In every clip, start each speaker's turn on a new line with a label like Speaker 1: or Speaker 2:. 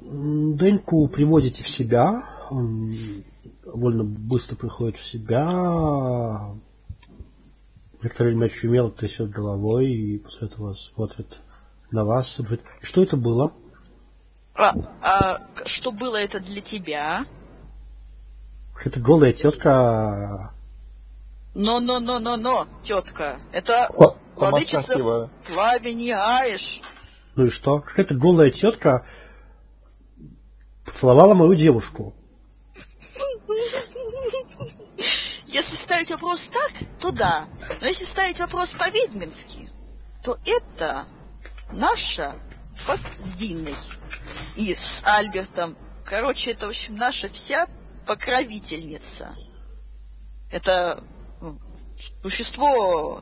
Speaker 1: Деньку приводите в себя, он довольно быстро приходит в себя, некоторое время очумело, трясет головой и после этого смотрит на вас и говорит: что это было?
Speaker 2: Что было это для тебя?
Speaker 1: Это голая тетка.
Speaker 2: Но, тетка, это владычица Пламени Аиш.
Speaker 1: Ну и что? Эта голая тетка поцеловала мою девушку.
Speaker 2: Если ставить вопрос так, то да. Но если ставить вопрос по-ведьмински, то это наша с Диной и с Альбертом. Короче, это, в общем, наша вся покровительница. Это существо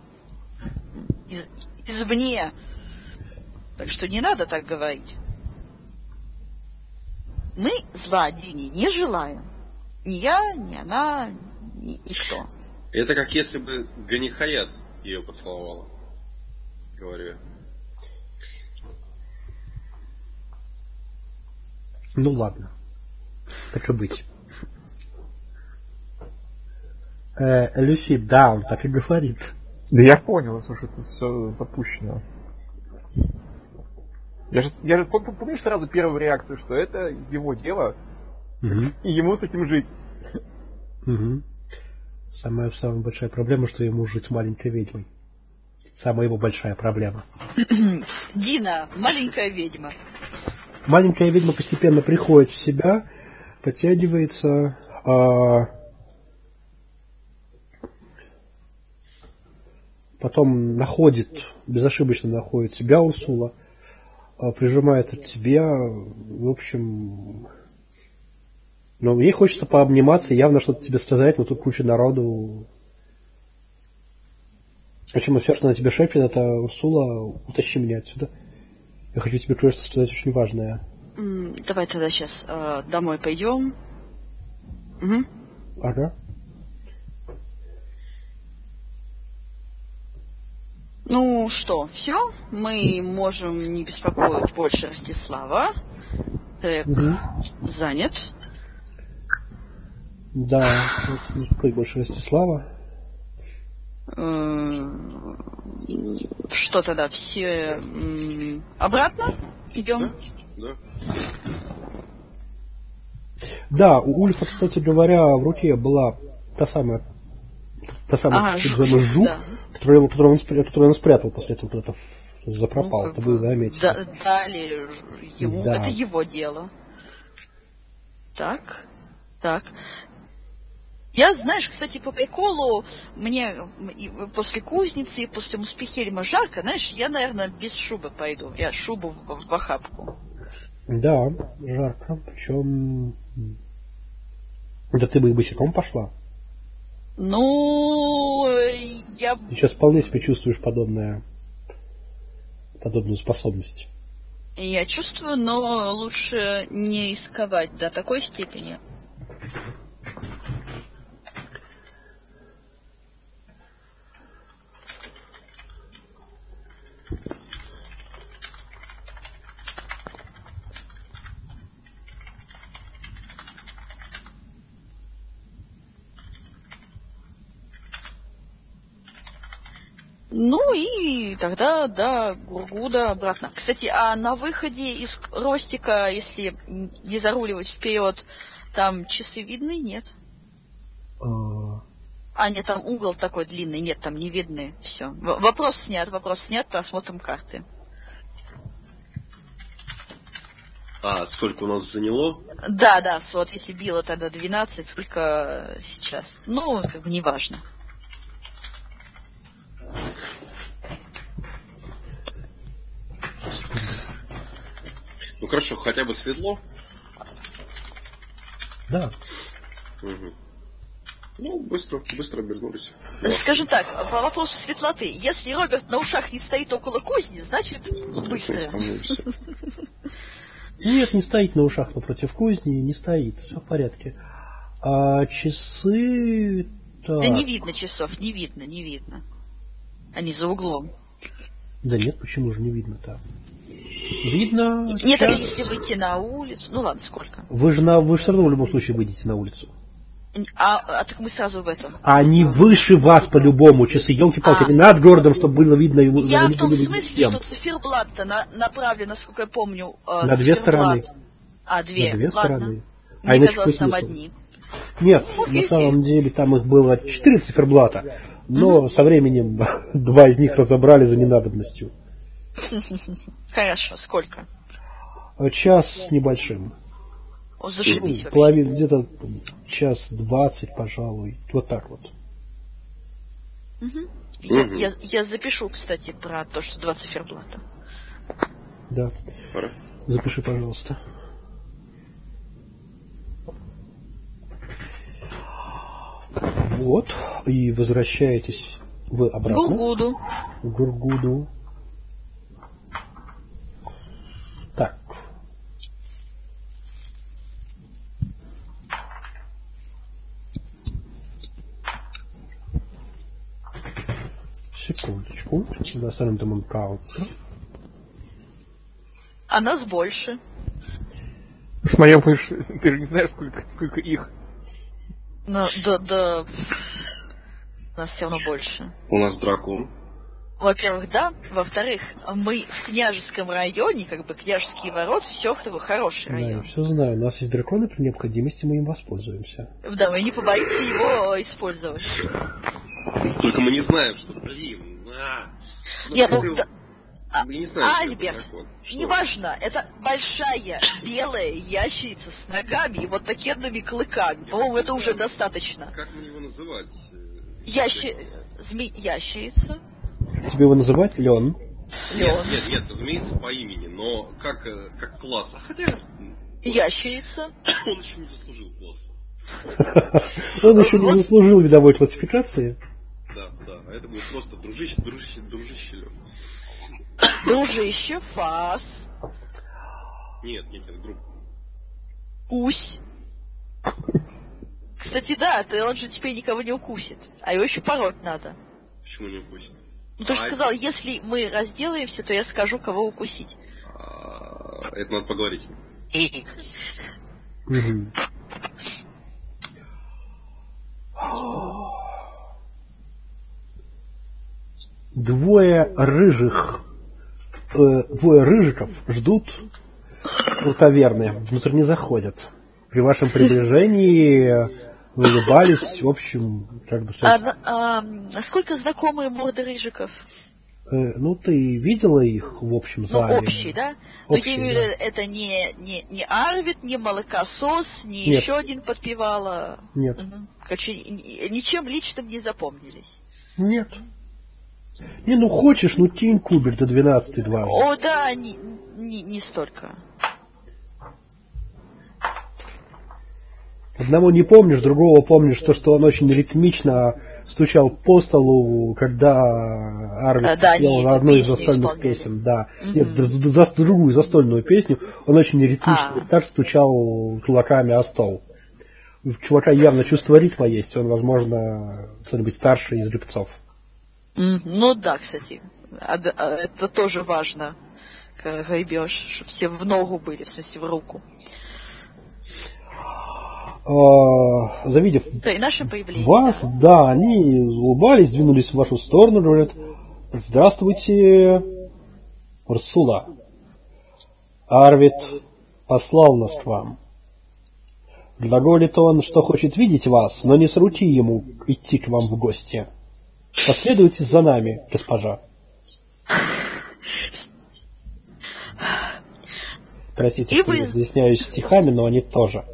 Speaker 2: извне. Так что не надо так говорить. Мы зла Дине не желаем. Ни я, ни она, никто.
Speaker 3: Это как если бы Ганихаят ее поцеловала. Говорю я.
Speaker 1: Ну ладно. Так и быть. Люси, да, он так и говорит.
Speaker 4: Да я понял, слушай, это все запущено. Я же помню сразу первую реакцию, что это его дело, и ему с этим жить.
Speaker 1: Самая большая проблема, что ему жить с маленькой ведьмой. Самая его большая проблема.
Speaker 2: Дина, маленькая ведьма.
Speaker 1: Маленькая ведьма постепенно приходит в себя, подтягивается, потом безошибочно находит себя Урсула, прижимается к тебе, в общем... Но ей хочется пообниматься, явно что-то тебе сказать, но тут куча народу. Почему все, что на тебе шепчет, это: Урсула, утащи меня отсюда. Я хочу тебе кое-что сказать очень важное.
Speaker 2: Давай тогда сейчас домой пойдем. Угу.
Speaker 1: Ага.
Speaker 2: Ну что, все, мы можем не беспокоить больше Ростислава. Занят.
Speaker 1: Да, не беспокоить больше Ростислава.
Speaker 2: Что тогда, все обратно идем?
Speaker 3: Да.
Speaker 1: Да, у Ульфа, кстати говоря, в руке была та самая жук, да. которую он спрятал после этого, куда-то запропал. Это вы заметили.
Speaker 2: Дали ему, да. Это его дело. Так. Я, знаешь, кстати, по приколу, мне после кузницы и после Муспехельма жарко, знаешь, я, наверное, без шубы пойду. Я шубу в охапку.
Speaker 1: Да, жарко. Причем... Да ты бы и босиком пошла.
Speaker 2: Ну, я...
Speaker 1: Ты сейчас вполне себе чувствуешь подобную способность.
Speaker 2: Я чувствую, но лучше не рисковать до такой степени. Ну и тогда до Гургуда обратно. Кстати, а на выходе из Ростика, если не заруливать вперед, там часы видны? Нет? Нет, там угол такой длинный. Нет, там не видны. Все. Вопрос снят, просмотрим карты.
Speaker 3: Сколько у нас заняло?
Speaker 2: Да, вот если било тогда 12, сколько сейчас? Ну, как бы неважно.
Speaker 3: Ну хорошо, хотя бы светло?
Speaker 1: Да.
Speaker 3: Угу. Ну, быстро обернулись.
Speaker 2: Скажем так, по вопросу светлоты. Если Роберт на ушах не стоит около кузни, значит быстро.
Speaker 1: Нет, не стоит на ушах напротив кузни, не стоит. Все в порядке. А часы...
Speaker 2: Да не видно часов, не видно. Они за углом.
Speaker 1: Да нет, почему же не видно-то? Видно.
Speaker 2: Нет, а если выйти на улицу? Ну ладно, сколько?
Speaker 1: Вы же все равно в любом случае выйдете на улицу.
Speaker 2: Так мы сразу в этом.
Speaker 1: Они выше вас по-любому, часы, елки-палки, не над городом, чтобы было видно его.
Speaker 2: Я в том смысле, что циферблат-то направлен, насколько я помню,
Speaker 1: на две стороны.
Speaker 2: Две.
Speaker 1: На две стороны.
Speaker 2: Мне казалось, там одни.
Speaker 1: Нет, на самом деле там их было 4 циферблата, но со временем 2 из них разобрали за ненадобностью.
Speaker 2: Хорошо, сколько?
Speaker 1: Час с небольшим.
Speaker 2: Зашибись вообще.
Speaker 1: Где-то час 20, пожалуй. Вот так вот.
Speaker 2: Я запишу, кстати, про то, что 2 циферблата.
Speaker 1: Да. Запиши, пожалуйста. Вот. И возвращаетесь вы обратно. В Гургуду. Так. Секундочку. Достанем там каунтер.
Speaker 2: А нас больше.
Speaker 4: Смотря больше. Ты же не знаешь, сколько их.
Speaker 2: Да. У нас все равно больше.
Speaker 3: У нас дракон.
Speaker 2: Во-первых, да. Во-вторых, мы в княжеском районе, княжеские ворота, все хороший район.
Speaker 1: Да, я все знаю. У нас есть драконы, при необходимости мы им воспользуемся.
Speaker 2: Да, мы не побоимся его использовать.
Speaker 3: Только мы не знаем, что... Мы не знаем,
Speaker 2: Альберт, неважно, это большая белая ящерица с ногами и вот такими клыками. По-моему, это уже достаточно.
Speaker 3: Как мне его называть?
Speaker 2: Ящерица.
Speaker 1: Тебе его называть Лен?
Speaker 3: Нет, разумеется, по имени, но как класс. Хотя...
Speaker 2: Ящерица.
Speaker 3: Он еще не заслужил класса.
Speaker 1: Он еще не заслужил видовой классификации.
Speaker 3: Да, а это будет просто дружище Лен.
Speaker 2: Дружище, фас.
Speaker 3: Нет, группа.
Speaker 2: Кусь. Кстати, да, он же теперь никого не укусит. А его еще пороть надо.
Speaker 3: Почему не укусит?
Speaker 2: Ну, ты же сказал, если мы разделаемся, то я скажу, кого укусить.
Speaker 3: Это надо поговорить с
Speaker 1: ним. Двое рыжиков ждут у таверны, внутрь не заходят. При вашем приближении вы улыбались, в общем, как бы сказать...
Speaker 2: Насколько знакомые морды рыжиков?
Speaker 1: Ты видела их в общем зале?
Speaker 2: Общий, да? Общий, но это не Арвид, не молокосос, не
Speaker 1: Нет.
Speaker 2: еще один подпевала.
Speaker 1: Нет.
Speaker 2: Короче, ничем личным не запомнились.
Speaker 1: Нет. Хочешь, кинь кубик до 12 дважды.
Speaker 2: О, да, не столько.
Speaker 1: Одного не помнишь, другого помнишь то, что он очень ритмично стучал по столу, когда Арвид пел на одной из застольных песен. Да. Нет, другую застольную песню он очень ритмично так стучал кулаками о стол. У чувака явно чувство ритма есть, он, возможно, кто-нибудь старший из рыбцов.
Speaker 2: Ну да, кстати. Это тоже важно, когда гребешь, чтобы все в ногу были, в смысле в руку.
Speaker 1: Завидев
Speaker 2: наше появление,
Speaker 1: вас, да, они улыбались, двинулись в вашу сторону, говорят: здравствуйте, Урсула. Арвид послал нас к вам. Глаголит он, что хочет видеть вас, но не с руки ему идти к вам в гости. Последуйте за нами, госпожа. Простите, что я изъясняюсь стихами, но они тоже.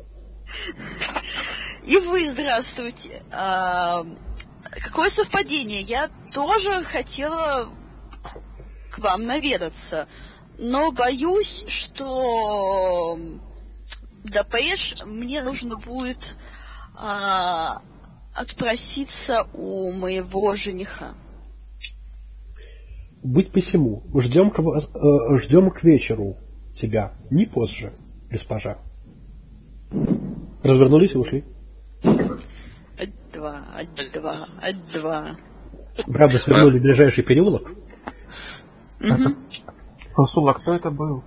Speaker 2: И вы здравствуйте. Какое совпадение? Я тоже хотела к вам наведаться, но боюсь, что до Париж мне нужно будет отпроситься у моего жениха.
Speaker 1: Быть посему. Ждем к вечеру тебя, не позже, госпожа. Развернулись и ушли.
Speaker 2: Два.
Speaker 1: Правда, свернули в ближайший переулок.
Speaker 4: Расул, а кто это был?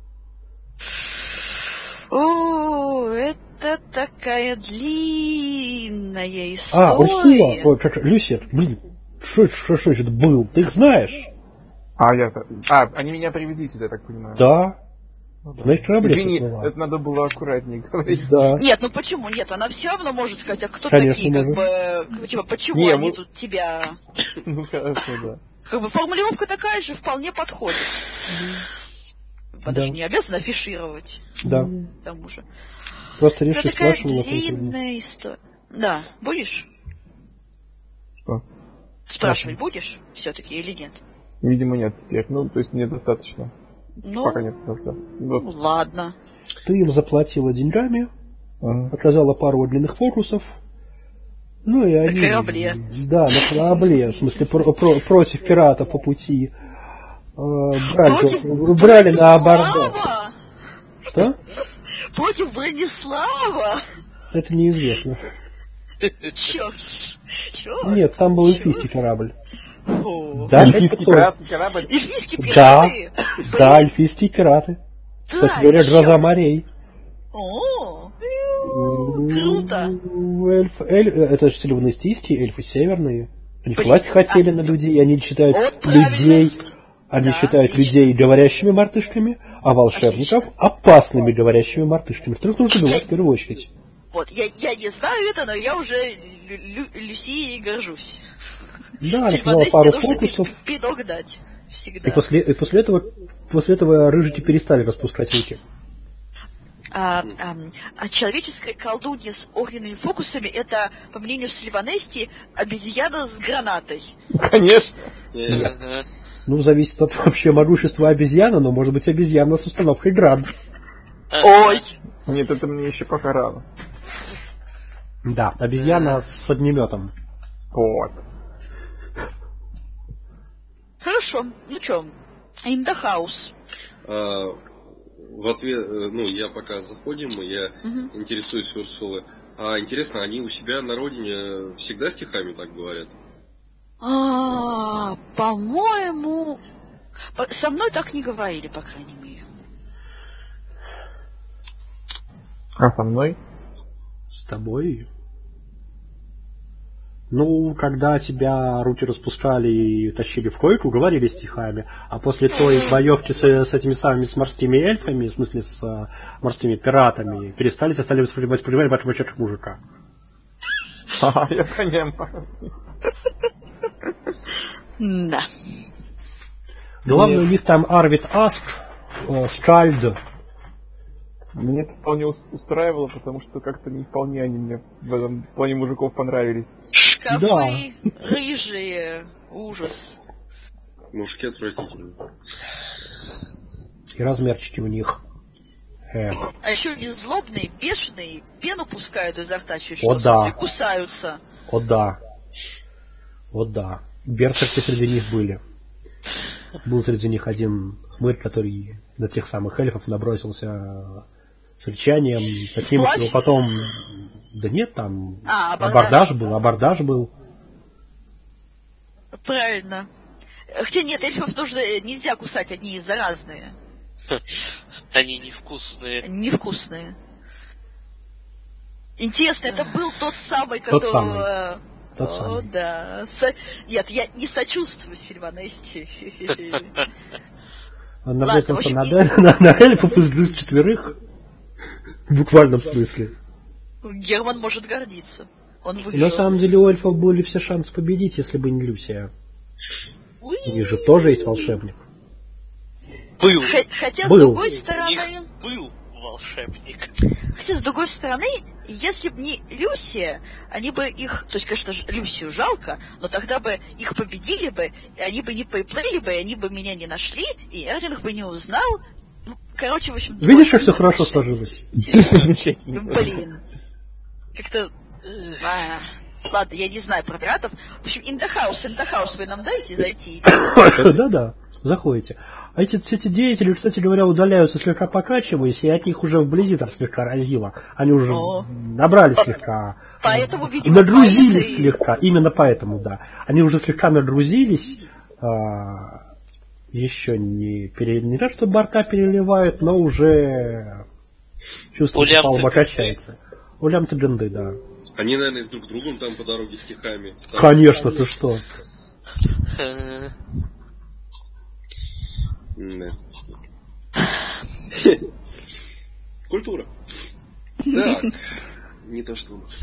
Speaker 2: О, это такая длинная история.
Speaker 1: Урсула, Люся, блин, что это был? Ты их знаешь?
Speaker 4: Они меня привезли сюда, я так понимаю.
Speaker 1: Да.
Speaker 4: Ну, да.
Speaker 1: На их корабле
Speaker 4: Извини,
Speaker 1: поплыла.
Speaker 4: это надо было аккуратнее говорить.
Speaker 1: Да.
Speaker 2: Нет, ну почему? Нет, она все равно может сказать, а кто
Speaker 1: Конечно,
Speaker 2: такие,
Speaker 1: может.
Speaker 2: как бы, типа, почему
Speaker 4: Не,
Speaker 2: они тут тебя...
Speaker 4: Ну, хорошо, да.
Speaker 2: Как бы формулировка такая же вполне подходит. Она же не обязана афишировать.
Speaker 1: Да.
Speaker 2: К тому же.
Speaker 1: Просто
Speaker 2: Это
Speaker 1: реши,
Speaker 2: такая
Speaker 1: спрашивай на конкретно.
Speaker 2: длинная история. Да, будешь?
Speaker 4: Что?
Speaker 2: Спрашивать будешь все-таки или нет?
Speaker 4: Видимо, нет теперь. Ну, то есть мне достаточно.
Speaker 2: Ну,
Speaker 4: Пока нет, да, все.
Speaker 2: ну, ладно.
Speaker 1: Ты им заплатила деньгами,
Speaker 4: Ага.
Speaker 1: показала пару длинных фокусов. Ну и они...
Speaker 2: корабле.
Speaker 1: Да, на корабле. В смысле, против пиратов по пути. Брали на абордаж.
Speaker 2: Бронислава?
Speaker 1: Что?
Speaker 2: Против Бронислава?
Speaker 1: Это неизвестно.
Speaker 2: Черт.
Speaker 1: Нет, там был эльфийский корабль.
Speaker 2: О.
Speaker 1: Да,
Speaker 4: Эльфийский
Speaker 1: это то.
Speaker 4: пиратский корабль.
Speaker 2: Эльфийские
Speaker 1: Да,
Speaker 2: пираты?
Speaker 1: да, эльфийские пираты. Кстати говоря, гроза морей.
Speaker 2: О, круто.
Speaker 1: Это же сильванестийские эльфы северные. Они
Speaker 2: Блин,
Speaker 1: власть хотели на людей, они считают
Speaker 2: Вот
Speaker 1: людей,
Speaker 2: правильно.
Speaker 1: они
Speaker 2: Да,
Speaker 1: считают
Speaker 2: отлично.
Speaker 1: людей говорящими мартышками, а волшебников
Speaker 2: Отлично.
Speaker 1: опасными говорящими мартышками, которых нужно убивать в первую очередь.
Speaker 2: Вот, я не знаю это, но я уже Люсией горжусь.
Speaker 1: Да, она
Speaker 2: Сильванессе
Speaker 1: показала пару
Speaker 2: нужно
Speaker 1: фокусов,
Speaker 2: пинок дать. Всегда.
Speaker 1: и после этого рыжики перестали распускать руки.
Speaker 2: А человеческая колдунья с огненными фокусами — это, по мнению Сильванести, обезьяна с гранатой.
Speaker 4: Конечно.
Speaker 3: Нет.
Speaker 1: Ну, зависит от вообще могущества обезьяны, но может быть обезьяна с установкой град.
Speaker 2: Ой!
Speaker 4: Нет, это мне еще пока рано.
Speaker 1: Да, обезьяна с огнеметом.
Speaker 4: Вот.
Speaker 2: Хорошо, ну чё, in the house.
Speaker 3: В ответ, я пока заходим, я интересуюсь у Урсулы. А интересно, они у себя на родине всегда стихами так говорят?
Speaker 2: По-моему, со мной так не говорили, по крайней мере.
Speaker 4: А со мной?
Speaker 1: С тобой? Ну, когда тебя руки распускали и тащили в койку, говорили стихами, а после той боевки с этими самыми с морскими эльфами, в смысле с морскими пиратами, стали воспринимать как мужика.
Speaker 4: Я понимаю.
Speaker 2: Да.
Speaker 1: Главное, у них там Арвид Аск, Скальд.
Speaker 4: Мне это вполне устраивало, потому что как-то не вполне они мне в этом плане мужиков понравились.
Speaker 2: Шкафы, рыжие, ужас.
Speaker 3: Мужики отвратительные.
Speaker 1: И размерчики у них.
Speaker 2: А еще они злобные, бешеные, пену пускают изо рта чуть
Speaker 1: О,
Speaker 2: что,
Speaker 1: да.
Speaker 2: и кусаются.
Speaker 1: Вот да. Берсерки среди них были. Был среди них один хмырь, который на тех самых эльфов набросился с рычанием, таким, что его потом... Да нет, там абордаж был.
Speaker 2: Правильно. Хотя нет, эльфов нельзя кусать, они заразные.
Speaker 5: Они невкусные.
Speaker 2: Невкусные. Интересно, это был тот самый, которого...
Speaker 1: Тот самый.
Speaker 2: О, да. Нет, я не сочувствую Сильванесте.
Speaker 1: Он набросился на эльфов из четверых. В буквальном смысле.
Speaker 2: Герман может гордиться. Он выжил.
Speaker 1: На самом деле у эльфов были все шансы победить, если бы не Люсия. У них же тоже есть волшебник.
Speaker 5: Был.
Speaker 2: Хотя, с другой стороны...
Speaker 5: Был волшебник.
Speaker 2: Хотя, с другой стороны, если бы не Люсия, они бы их... То есть, конечно же, Люсию жалко, но тогда бы их победили бы, и они бы не приплыли бы, и они бы меня не нашли, и Эрлинг бы не узнал. Ну, короче, в общем...
Speaker 1: Видишь, как все хорошо сложилось?
Speaker 2: Блин. Как-то... Ладно, я не знаю про пиратов. В общем, in the house вы нам дайте зайти?
Speaker 1: Да, заходите. А эти деятели, кстати говоря, удаляются слегка покачиваясь, и от них уже вблизи там слегка разило. Они уже набрали слегка.
Speaker 2: Поэтому, видимо,
Speaker 1: нагрузились слегка. Именно поэтому, да. Они уже слегка нагрузились. еще не то, что борта переливают, но уже чувствуется, палуба качается. Улям Таганды, да.
Speaker 3: Они, наверное, с друг другом там по дороге стихами.
Speaker 1: Конечно, ты что?
Speaker 3: Культура. Так. Не то, что у нас.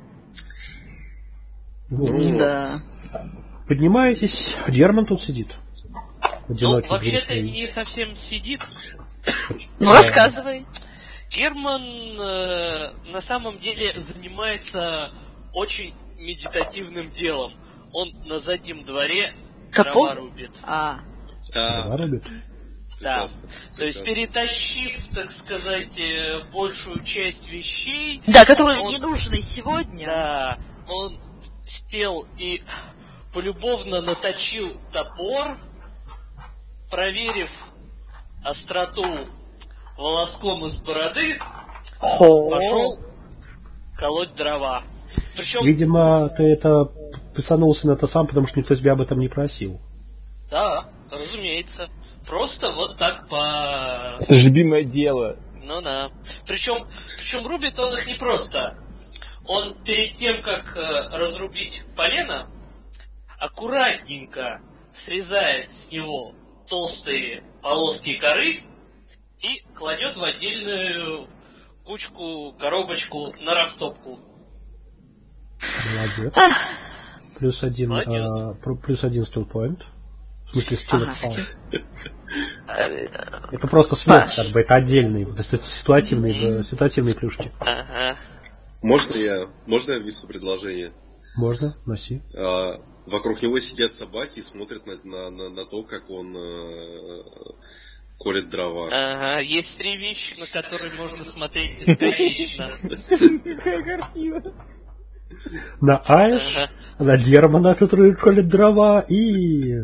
Speaker 2: Да.
Speaker 1: Поднимаетесь, Герман тут сидит.
Speaker 5: Ну, вообще-то не совсем сидит.
Speaker 2: Ну, рассказывай.
Speaker 5: Герман на самом деле занимается очень медитативным делом. Он на заднем дворе дрова рубит.
Speaker 1: Дрова рубит?
Speaker 5: Да. То есть, перетащив, так сказать, большую часть вещей...
Speaker 2: Да, которые не нужны сегодня.
Speaker 5: Да, он сел и полюбовно наточил топор, проверив остроту волоском из бороды, пошел колоть дрова. Причем...
Speaker 1: Видимо, ты это писанулся на это сам, потому что никто тебя об этом не просил.
Speaker 5: Да, разумеется. Просто вот так по...
Speaker 4: Это же любимое дело.
Speaker 5: Ну да. Причем рубит он их не просто. Он перед тем, как разрубить полено, аккуратненько срезает с него толстые полоски коры и кладет в отдельную коробочку на растопку.
Speaker 1: Молодец. Плюс один skill point. В смысле, skill. Это просто смерть, как бы, это отдельные, ситуативные плюшки.
Speaker 5: Ага.
Speaker 3: Можно я внесу предложение?
Speaker 1: Можно, носи.
Speaker 3: Вокруг него сидят собаки и смотрят на то, как он колет дрова.
Speaker 5: Ага, есть 3 вещи, на которые можно смотреть бесконечно.
Speaker 4: Какая картина.
Speaker 1: На Айш, на Германа, который колет дрова, и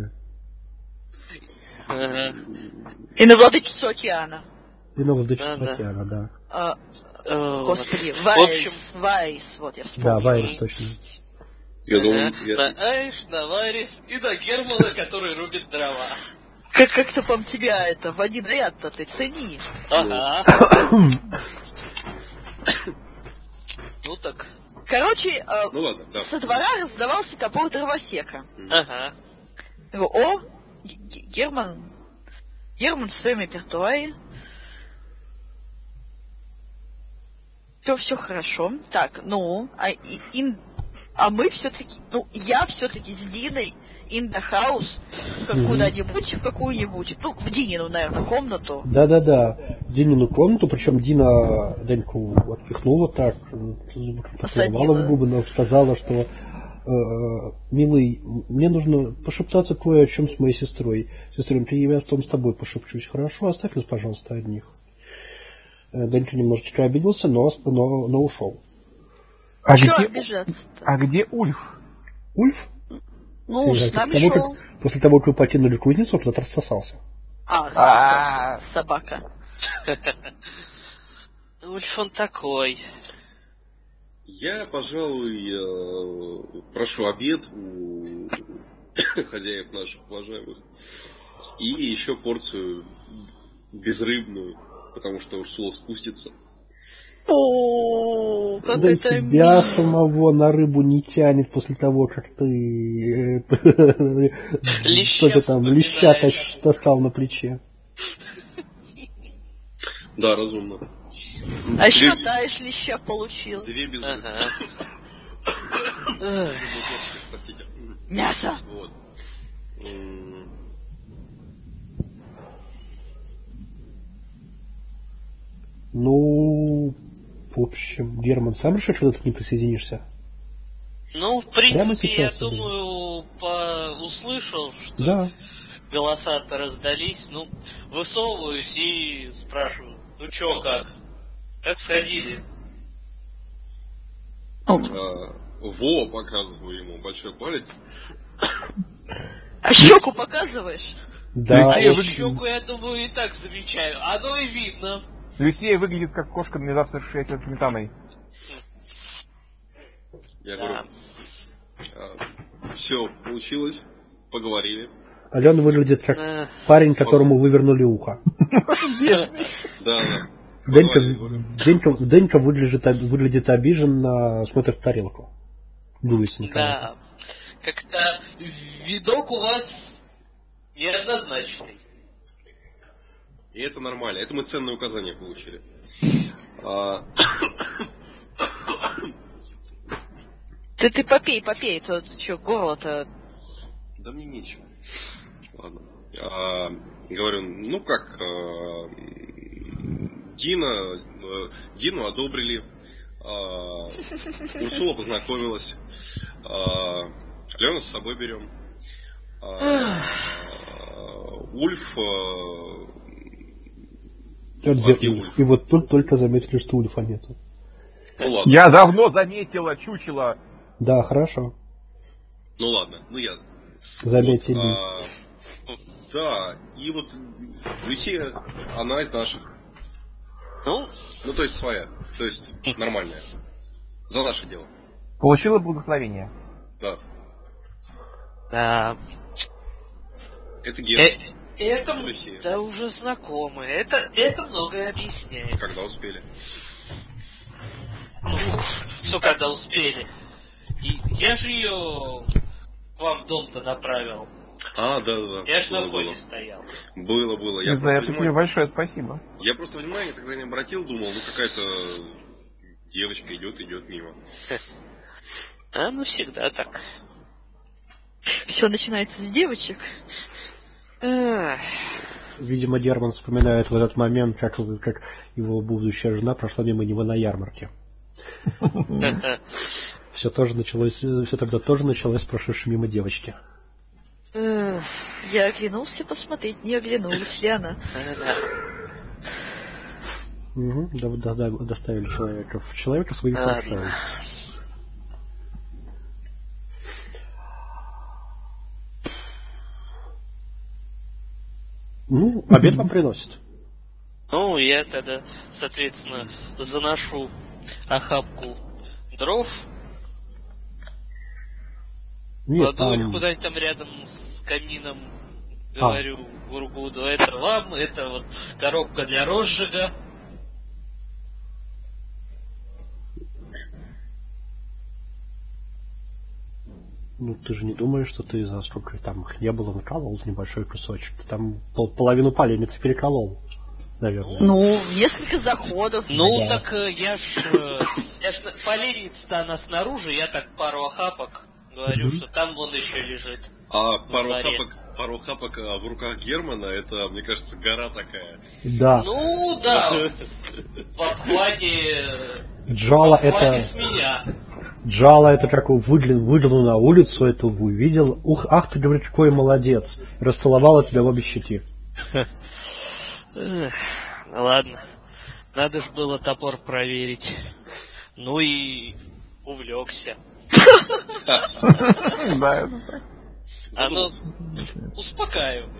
Speaker 2: на Владычицу океана.
Speaker 1: И на Владычицу океана, да.
Speaker 2: Господи, Вайс, вот я вспомнил.
Speaker 1: Да, Вайс, точно.
Speaker 3: Я думаю,
Speaker 5: на Айш, на Вайрис и на Германа, который рубит дрова.
Speaker 2: Как-то, по-моему, тебя это в один ряд-то ты цени.
Speaker 5: Ага. Ну так.
Speaker 2: Короче,
Speaker 3: ну ладно, да.
Speaker 2: со двора раздавался топор дровосека.
Speaker 5: Ага.
Speaker 2: Герман в своем репертуаре. Все хорошо. Так, мы все-таки, я все-таки с Диной in the house куда-нибудь, в какую-нибудь, в Динину, наверное, комнату.
Speaker 1: Да. В Динину комнату, причем Дина Деньку отпихнула так, поцеловала в губы, но сказала, что милый, мне нужно пошептаться кое о чем с моей сестрой. Сестренка, я потом с тобой пошепчусь. Хорошо, оставь нас, пожалуйста, одних. Денька немножечко обиделся, но ушел.
Speaker 4: А где Ульф?
Speaker 1: Ульф?
Speaker 2: С нами шел.
Speaker 1: После того, как вы покинули кузницу, кто-то рассосался.
Speaker 2: Собака.
Speaker 5: Ульф он такой.
Speaker 3: Я, пожалуй, прошу обед у хозяев наших уважаемых. И еще порцию безрыбную, потому что Урсула спустится.
Speaker 2: Как
Speaker 1: да
Speaker 2: это
Speaker 1: тебя мило. Самого на рыбу не тянет после того, как ты леща таскал на плече.
Speaker 3: Да, разумно.
Speaker 2: А еще Таиш леща получил.
Speaker 3: 2 без рыбы. Простите.
Speaker 2: Мясо.
Speaker 3: Вот.
Speaker 1: В общем, Герман, сам решил, что ты не присоединишься?
Speaker 5: В принципе, я думаю, услышал, что голоса-то раздались, высовываюсь и спрашиваю, чё, как? Как сходили?
Speaker 3: Показываю ему большой палец.
Speaker 2: А щеку показываешь?
Speaker 1: Да.
Speaker 5: Щеку, я думаю, и так замечаю. Оно и видно.
Speaker 4: Люсия выглядит как кошка, не завтракавшаяся сметаной.
Speaker 3: Я говорю, все получилось, поговорили.
Speaker 1: Алена выглядит как парень, которому вывернули ухо.
Speaker 3: Да.
Speaker 1: Денька выглядит обиженно, смотрит в тарелку. Дуется на кого-то.
Speaker 5: Да. Как-то видок у вас неоднозначный.
Speaker 3: И это нормально. Это мы ценные указания получили.
Speaker 2: Ты попей, то что, горло-то...
Speaker 3: Да мне нечего. Ладно. Говорю, ну как, Дину одобрили, Урсула познакомилась, Алену с собой берем, Ульф...
Speaker 1: И вот тут только заметили, что Ульфа нету.
Speaker 3: Ну ладно.
Speaker 4: Я давно заметила, чучело.
Speaker 1: Да, хорошо.
Speaker 3: Ну ладно, я...
Speaker 1: Заметили.
Speaker 3: Да, и вот Люсия, она из наших. Ну, то есть своя. То есть нормальная. За наше дело.
Speaker 4: Получила благословение.
Speaker 3: Да.
Speaker 5: Да.
Speaker 3: Это Гера.
Speaker 5: Это
Speaker 3: Люсия.
Speaker 5: да уже знакомы. Это многое объясняет.
Speaker 3: Когда успели?
Speaker 5: Что когда успели? И я же ее к вам в дом-то направил.
Speaker 3: Да.
Speaker 5: Я же на входе стоял.
Speaker 3: Было.
Speaker 4: За это тебе большое спасибо.
Speaker 3: Я просто внимания тогда не обратил, думал, какая-то девочка идет мимо.
Speaker 5: Ну всегда так.
Speaker 2: Все начинается с девочек.
Speaker 1: Видимо, Герман вспоминает в этот момент, как его будущая жена прошла мимо него на ярмарке. Все тогда тоже началось с прошедшей мимо девочки.
Speaker 2: Я оглянулся посмотреть, не оглянулась ли она.
Speaker 1: Доставили человека своих прошел. Ну, обед вам приносит.
Speaker 5: Ну, я тогда, соответственно, заношу охапку дров, кладу их куда-нибудь там рядом с камином, говорю Гургуду, это вам, это вот коробка для розжига.
Speaker 1: Ну, ты же не думаешь, что ты за сколько там хлеба наколол небольшой кусочек? Ты там половину поленницы переколол, наверное.
Speaker 2: Ну, несколько заходов.
Speaker 5: Ну, да. Так я ж поленница-то она снаружи, я так пару охапок говорю, что там вон еще лежит.
Speaker 3: Пару охапок в руках Германа, это, мне кажется, гора такая.
Speaker 1: Да.
Speaker 5: Ну, да. В обхвате...
Speaker 1: Джала это...
Speaker 5: с меня.
Speaker 1: Джала это как выглянул на улицу, это увидел. Ах ты, говорит, какой молодец. Расцеловала тебя в обе щеки.
Speaker 5: Ладно. Надо ж было топор проверить. Ну и увлекся.
Speaker 4: Да, это так.
Speaker 5: Оно успокаивает.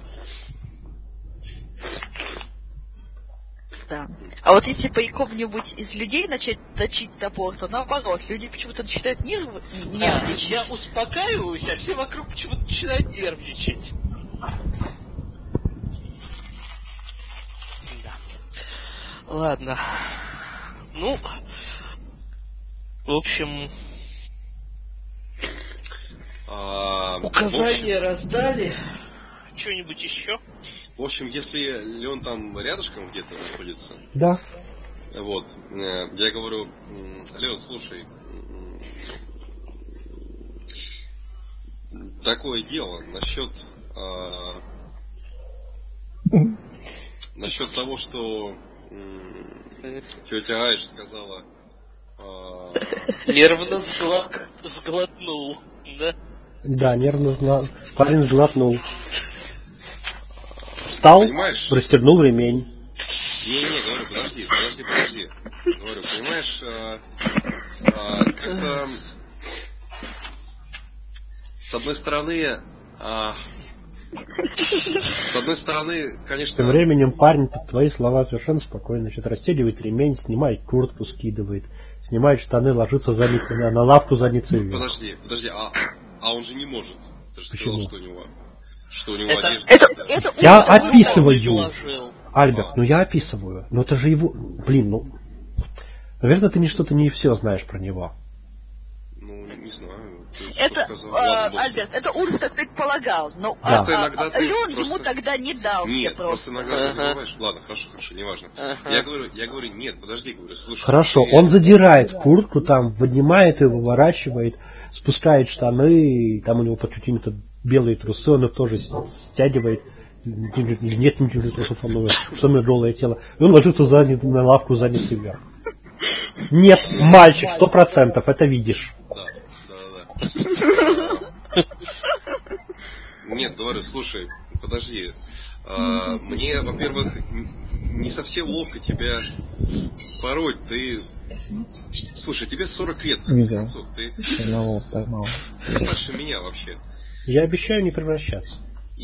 Speaker 2: Да. А вот если по ком-нибудь из людей начать точить топор, то наоборот, люди почему-то начинают нервничать.
Speaker 5: Я успокаиваюсь, а все вокруг почему-то начинают нервничать. Да. Ладно. Ну, в общем... Указания раздали. Что-нибудь еще?
Speaker 3: В общем, если Леон там рядышком где-то находится...
Speaker 1: Да.
Speaker 3: Вот. Я говорю, Леон, слушай, такое дело насчет того, что тетя Айш сказала...
Speaker 5: Нервно сглотнул, да?
Speaker 1: Да, нервно парень сглотнул. Встал, расстегнул ремень.
Speaker 3: Не, говорю, подожди. Говорю, понимаешь, как-то с одной стороны, конечно...
Speaker 1: Тем временем парень под твои слова совершенно спокойно расстегивает ремень, снимает куртку, скидывает, снимает штаны, ложится на лавку задницей вверх.
Speaker 3: Подожди, а он же не может. Ты же сказал, что у него... Что у него одежда...
Speaker 1: Я описываю. Альберт, ну я описываю. Но это же его... Блин, ну... Наверное, ты что-то не все знаешь про него.
Speaker 3: Ну, не знаю.
Speaker 2: Это, Альберт, это Ульф так предполагал, но Лен ему тогда не дал.
Speaker 3: Нет, просто иногда ты забываешь. Ладно, хорошо, неважно. Я говорю, нет, подожди, говорю, слушай.
Speaker 1: Хорошо, он задирает куртку, там, поднимает ее, выворачивает, спускает штаны, там у него под какими-то белые трусы, он их тоже стягивает. Нет, тоже самое голое тело. И он ложится на лавку задницей вверх. Нет, мальчик, 100%, это видишь.
Speaker 3: Да. Нет, говорю, слушай, подожди. Мне, во-первых, не совсем ловко тебя пороть. Ты... Слушай, тебе 40 лет, в конце концов. Ты старше меня вообще.
Speaker 1: Я обещаю не превращаться.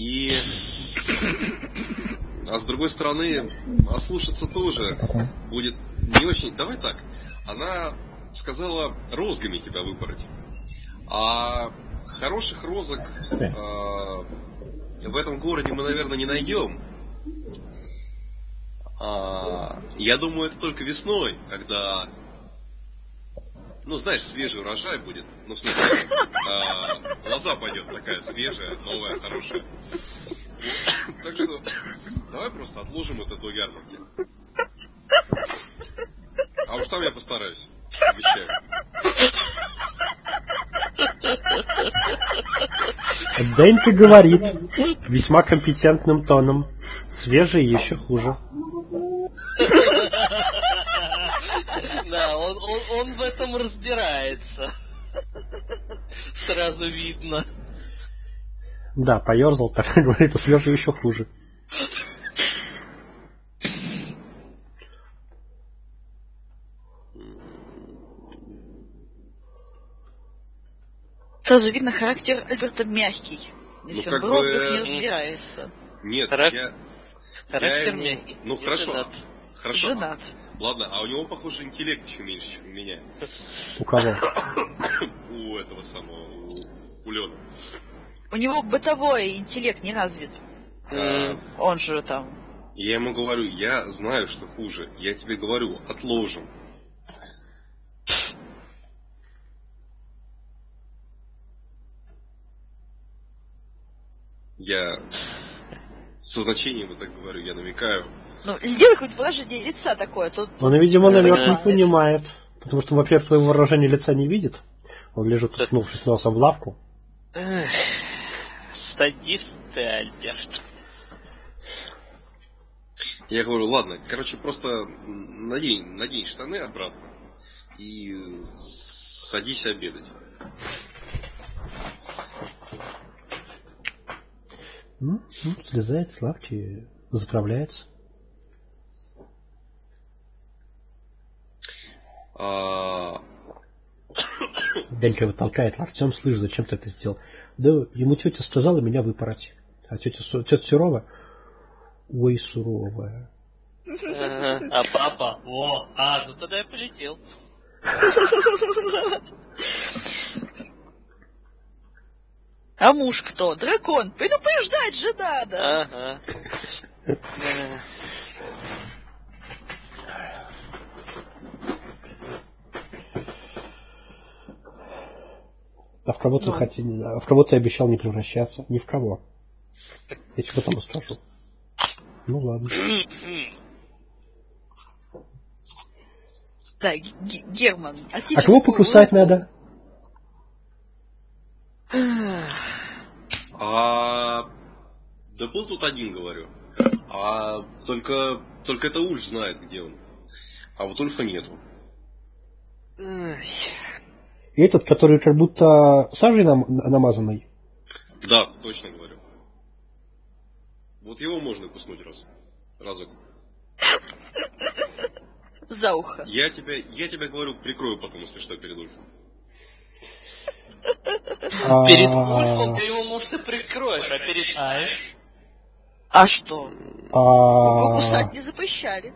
Speaker 3: А с другой стороны, ослушаться тоже будет не очень... Давай так. Она сказала розгами тебя выпороть. А хороших розок в этом городе мы, наверное, не найдем. Я думаю, это только весной, когда... Ну, знаешь, свежий урожай будет. Ну, в смысле, лоза пойдет такая свежая, новая, хорошая. Так что давай просто отложим это до ярмарки. А уж там я постараюсь. Обещаю.
Speaker 1: Денька говорит весьма компетентным тоном. Свежий еще хуже.
Speaker 5: Да, он в этом разбирается. Сразу видно.
Speaker 1: Да, поерзал, так говорит, а свежий еще хуже.
Speaker 2: Сразу видно, характер Альберта мягкий. Если он в розгах не разбирается.
Speaker 3: Нет,
Speaker 5: характер мягкий.
Speaker 3: Ну хорошо.
Speaker 2: Женат.
Speaker 3: Ладно, а у него, похоже, интеллект еще меньше, чем у меня.
Speaker 1: У кого?
Speaker 3: У этого самого, у Лёны.
Speaker 2: У него бытовой интеллект не развит. Он же там...
Speaker 3: Я ему говорю, я знаю, что хуже. Я тебе говорю, отложим. Я со значением вот так говорю, я намекаю.
Speaker 2: Ну, сделай хоть выражение лица такое.
Speaker 1: Он, видимо, намек не понимает. Потому что, во-первых, твоего выражения лица не видит. Он лежит, уткнувшись носом в лавку.
Speaker 5: Садист ты, Альберт.
Speaker 3: Я говорю, ладно, короче, просто надень штаны обратно и садись обедать.
Speaker 1: Слезает с лавки, заправляется. Денька его толкает локтем, слышь, зачем ты это сделал? Да ему тетя сказала меня выпороть. А тетя Серова, ой, суровая.
Speaker 5: А папа, ну тогда я полетел.
Speaker 2: А муж кто? Дракон. Предупреждать же надо.
Speaker 5: Ага.
Speaker 1: А в кого ты обещал не превращаться? Ни в кого. Я тебе потом расскажу. Ну ладно.
Speaker 2: Да, Герман.
Speaker 1: А кого покусать надо?
Speaker 3: Да был тут один, говорю. Только это Ульф знает, где он. А вот Ульфа нету.
Speaker 1: И этот, который как будто сажей намазанный?
Speaker 3: Да, точно говорю. Вот его можно куснуть разок.
Speaker 2: За ухо.
Speaker 3: Я тебя говорю, прикрою потом, если что, перед Ульфом.
Speaker 5: Перед Ульфом ты его, может, и прикроешь, а перед Аэш?
Speaker 2: А что? Его кусать не запрещали.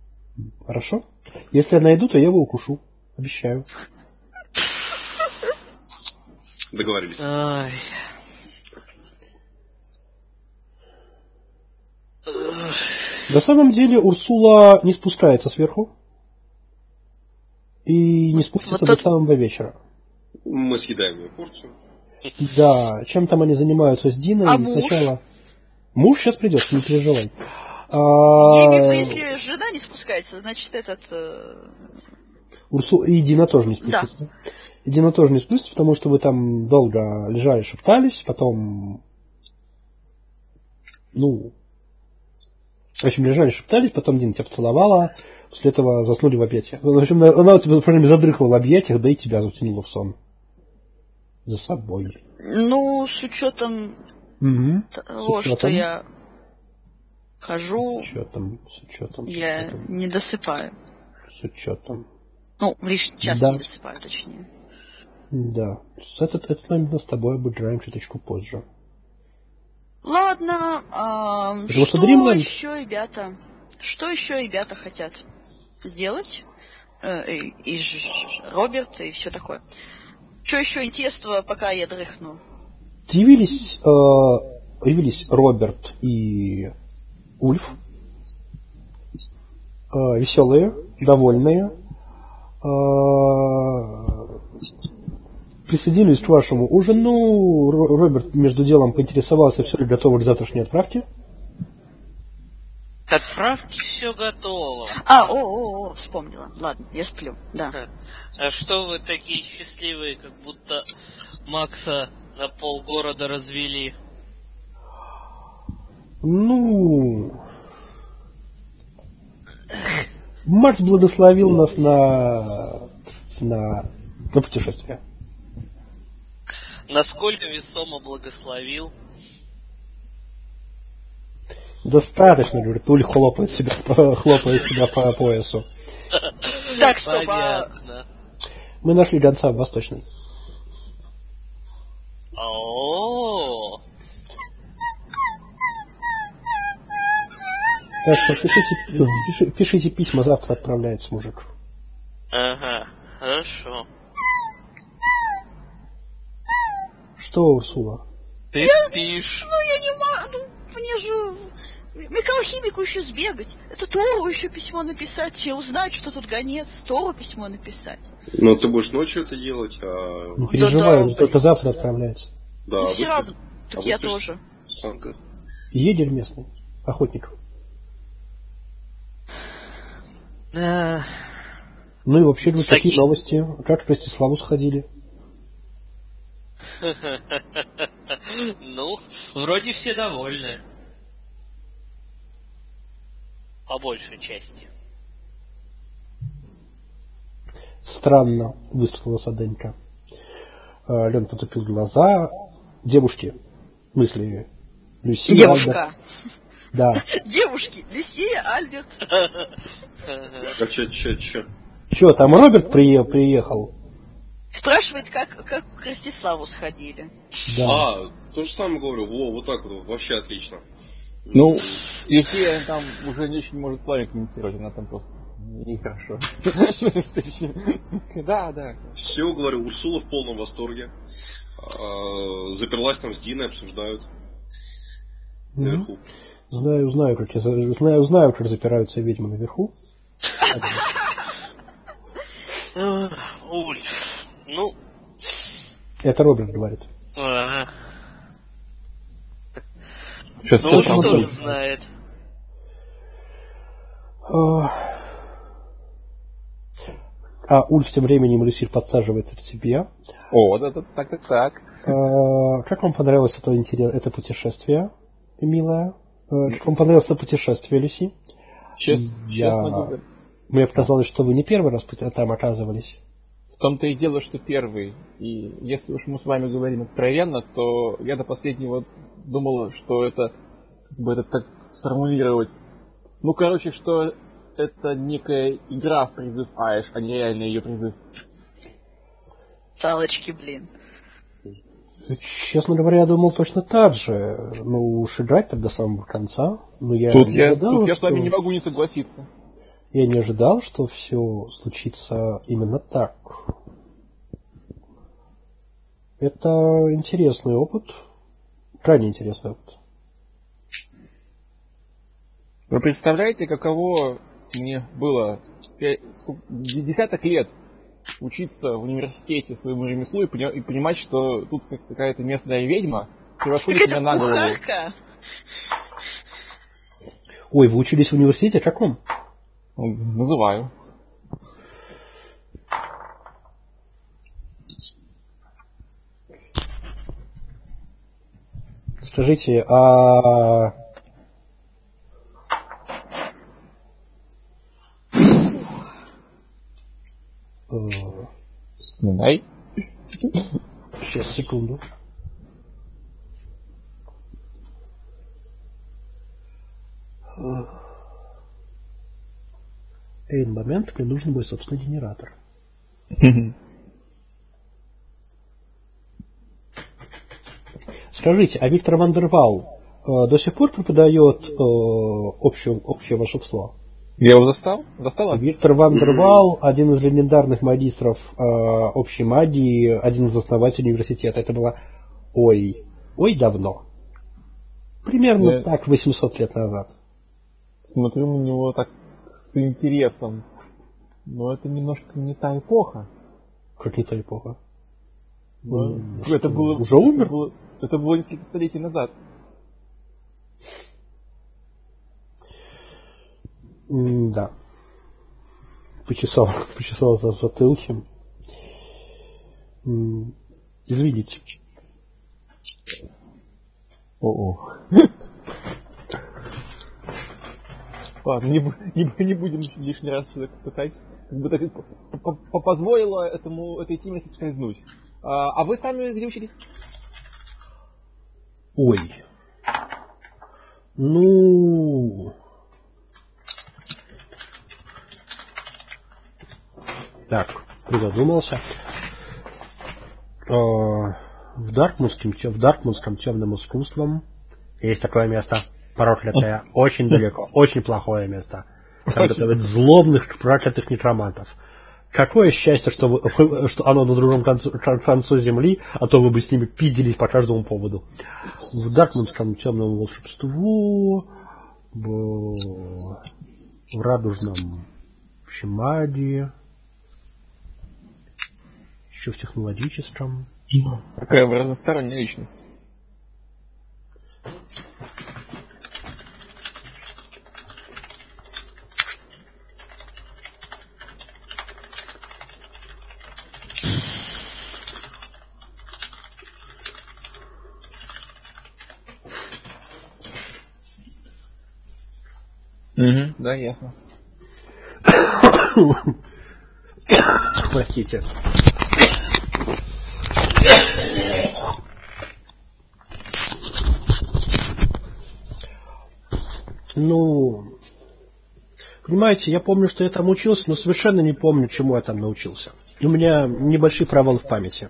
Speaker 1: Хорошо. Если я найду, то я его укушу. Обещаю.
Speaker 3: Договорились.
Speaker 1: На самом деле Урсула не спускается сверху и не спустится до самого вечера.
Speaker 3: Мы съедаем ее порцию.
Speaker 1: Да, чем там они занимаются с Диной?
Speaker 2: А муж?
Speaker 1: Сначала... Муж сейчас придет, не переживай.
Speaker 2: Если жена не спускается, значит
Speaker 1: И Дина тоже не спустится. Да. И Дина тоже не спустится, потому что вы там долго лежали, шептались, потом... В общем, лежали, шептались, потом Дина тебя поцеловала, после этого заснули в объятиях. В общем, она у тебя, задрыхла в объятиях, да и тебя затянула в сон. За собой.
Speaker 2: С учетом того, что я хожу, с учетом, я не досыпаю.
Speaker 1: С учетом.
Speaker 2: Лишний час не досыпаю, точнее.
Speaker 1: Да. Этот момент мы с тобой обыграем чуточку позже.
Speaker 2: Ладно, что еще ребята хотят сделать? И Роберт, и все такое. Что еще интересного, пока я дрыхну?
Speaker 1: Явились Роберт и Ульф. Веселые, довольные. Присоединились к вашему ужину. Роберт между делом поинтересовался, все ли готово к завтрашней отправке.
Speaker 5: К отправке все готово.
Speaker 2: Вспомнила. Ладно, я сплю. Да.
Speaker 5: А что вы такие счастливые, как будто Макса на полгорода развели?
Speaker 1: Макс благословил нас на путешествие.
Speaker 5: Насколько весомо благословил?
Speaker 1: Достаточно, говорит, Уль хлопает себя по поясу.
Speaker 2: Так, стоп,
Speaker 1: Мы нашли гонца в Восточной. Так что пишите письма, завтра отправляется мужик.
Speaker 5: Ага, хорошо.
Speaker 1: Что, Урсула?
Speaker 5: Ты спишь?
Speaker 2: Я не могу, мне же... Микалхимику еще сбегать. Это Тору еще письмо написать, все узнать, что тут гонец. Тору письмо написать.
Speaker 3: Ты будешь ночью это делать,
Speaker 1: Не переживай, он только завтра отправляется.
Speaker 3: Да,
Speaker 2: все равно. Так я тоже.
Speaker 3: Санка.
Speaker 1: Егерь местный, охотник. И вообще, такие новости. Как к Ростиславу сходили?
Speaker 5: Вроде все довольны. По большей части.
Speaker 1: Странно, высказался Денька. Лен потупил глаза. Девушки. Мысли. Люси,
Speaker 2: девушка.
Speaker 1: Альберт. Да.
Speaker 2: Девушки. Люсия, Альберт.
Speaker 1: Че, там Роберт приехал?
Speaker 2: Спрашивает, как к Ростиславу сходили.
Speaker 1: Да.
Speaker 3: То же самое говорю. Вот так вот. Вообще отлично.
Speaker 4: Люсия там уже не очень может с вами комментировать, она там просто нехорошо. Да.
Speaker 3: Все, говорю, Урсула в полном восторге. Заперлась там с Диной, обсуждают. Наверху.
Speaker 1: Знаю, как запираются ведьмы наверху.
Speaker 5: Ульф,
Speaker 1: Это Роберт говорит.
Speaker 5: Сейчас он тоже знает.
Speaker 1: Ульф тем временем Люсиль подсаживается к себе.
Speaker 4: Так.
Speaker 1: Как вам понравилось это путешествие, милая? Как вам понравилось это путешествие, Люси?
Speaker 4: Честно говоря.
Speaker 1: Мне показалось, что вы не первый раз там оказывались.
Speaker 4: В том-то и дело, что первый. И если уж мы с вами говорим откровенно, то я до последнего думал, что это так сформулировать. Что это некая игра в призыв Аэш, а не реальный ее призыв.
Speaker 2: Салочки, блин.
Speaker 1: Честно говоря, я думал точно так же. Уж играть так до самого конца. Но я
Speaker 4: тут я с вами не могу не согласиться.
Speaker 1: Я не ожидал, что все случится именно так. Это интересный опыт. Крайне интересный опыт.
Speaker 4: Вы представляете, каково мне было десяток лет учиться в университете своему ремеслу и понимать, что тут какая-то местная ведьма превосходит меня на голову.
Speaker 1: Ой, вы учились в университете? Каком?
Speaker 4: Называю.
Speaker 1: Скажите,
Speaker 4: Дай.
Speaker 1: Сейчас, секунду. Момент, мне нужен мой собственный генератор. Скажите, а Виктор Ван дер Вал до сих пор преподает общее волшебство?
Speaker 4: Я его застал? Застала?
Speaker 1: Виктор Ван дер Вал, один из легендарных магистров общей магии, один из основателей университета. Это было давно. Примерно так, 800 лет назад.
Speaker 4: Смотрю на него так с интересом. Но это немножко не та эпоха.
Speaker 1: Как не та эпоха?
Speaker 4: Это было...
Speaker 1: Уже умер?
Speaker 4: Это было несколько столетий назад.
Speaker 1: Да. Почесал за затылки. Извините.
Speaker 4: О-о. Ладно, не будем лишний раз человека пытать. Как бы так позволило этой теме соскользнуть. А вы сами где учились?
Speaker 1: Ой. Ну... Так, призадумался. В Дартмутском темным искусством есть такое место, проклятое, очень далеко, очень плохое место. Там готовят злобных, проклятых некромантов. Какое счастье, что оно на другом концу земли, а то вы бы с ними пиздились по каждому поводу. В Дартмутском темном волшебству, в радужном магии, еще в технологическом.
Speaker 4: Какая вы разносторонняя личность. Да, ясно.
Speaker 1: Простите. Ну, понимаете, я помню, что я там учился, но совершенно не помню, чему я там научился. У меня небольшие провалы в памяти.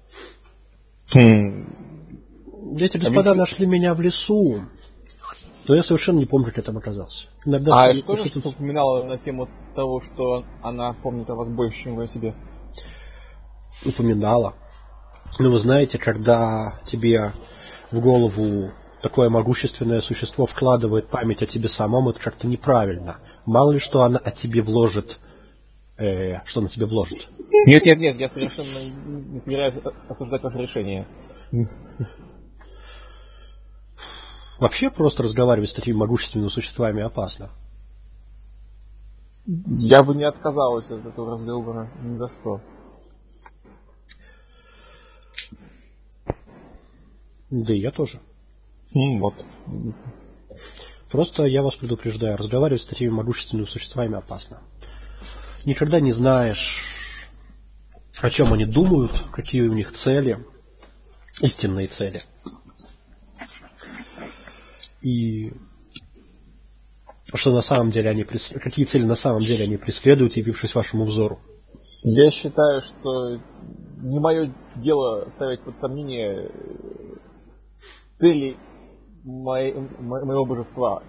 Speaker 1: Эти господа нашли меня в лесу, но я совершенно не помню, как я там оказался.
Speaker 4: Иногда что же что-то упоминала на тему того, что она помнит о вас больше, чем вы о себе?
Speaker 1: Упоминала. Но вы знаете, когда тебе в голову такое могущественное существо вкладывает память о тебе самом, это как-то неправильно. Мало ли, что она о тебе вложит. Что она тебе вложит?
Speaker 4: Нет, я совершенно не собираюсь осуждать ваше решение.
Speaker 1: Вообще просто разговаривать с такими могущественными существами опасно.
Speaker 4: Я бы не отказалась от этого разговора ни за что.
Speaker 1: Да и я тоже.
Speaker 4: Вот.
Speaker 1: Просто я вас предупреждаю, разговаривать с такими могущественными существами опасно. Никогда не знаешь, о чем они думают, какие у них цели, истинные цели. И что на самом деле какие цели на самом деле они преследуют, явившись вашему взору.
Speaker 4: Я считаю, что не мое дело ставить под сомнение цели моего божества.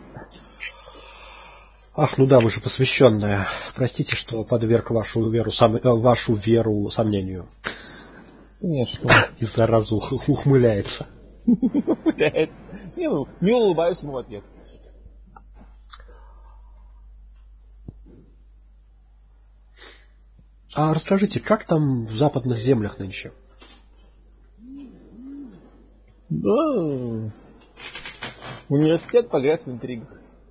Speaker 1: Ах, ну да, вы же посвященная. Простите, что подверг вашу веру сомнению.
Speaker 4: Конечно.
Speaker 1: И сразу ухмыляется.
Speaker 4: Не, ну, мило улыбаюсь ему в ответ.
Speaker 1: А расскажите, как там в западных землях нынче?
Speaker 4: Да. Университет погряз в интригах.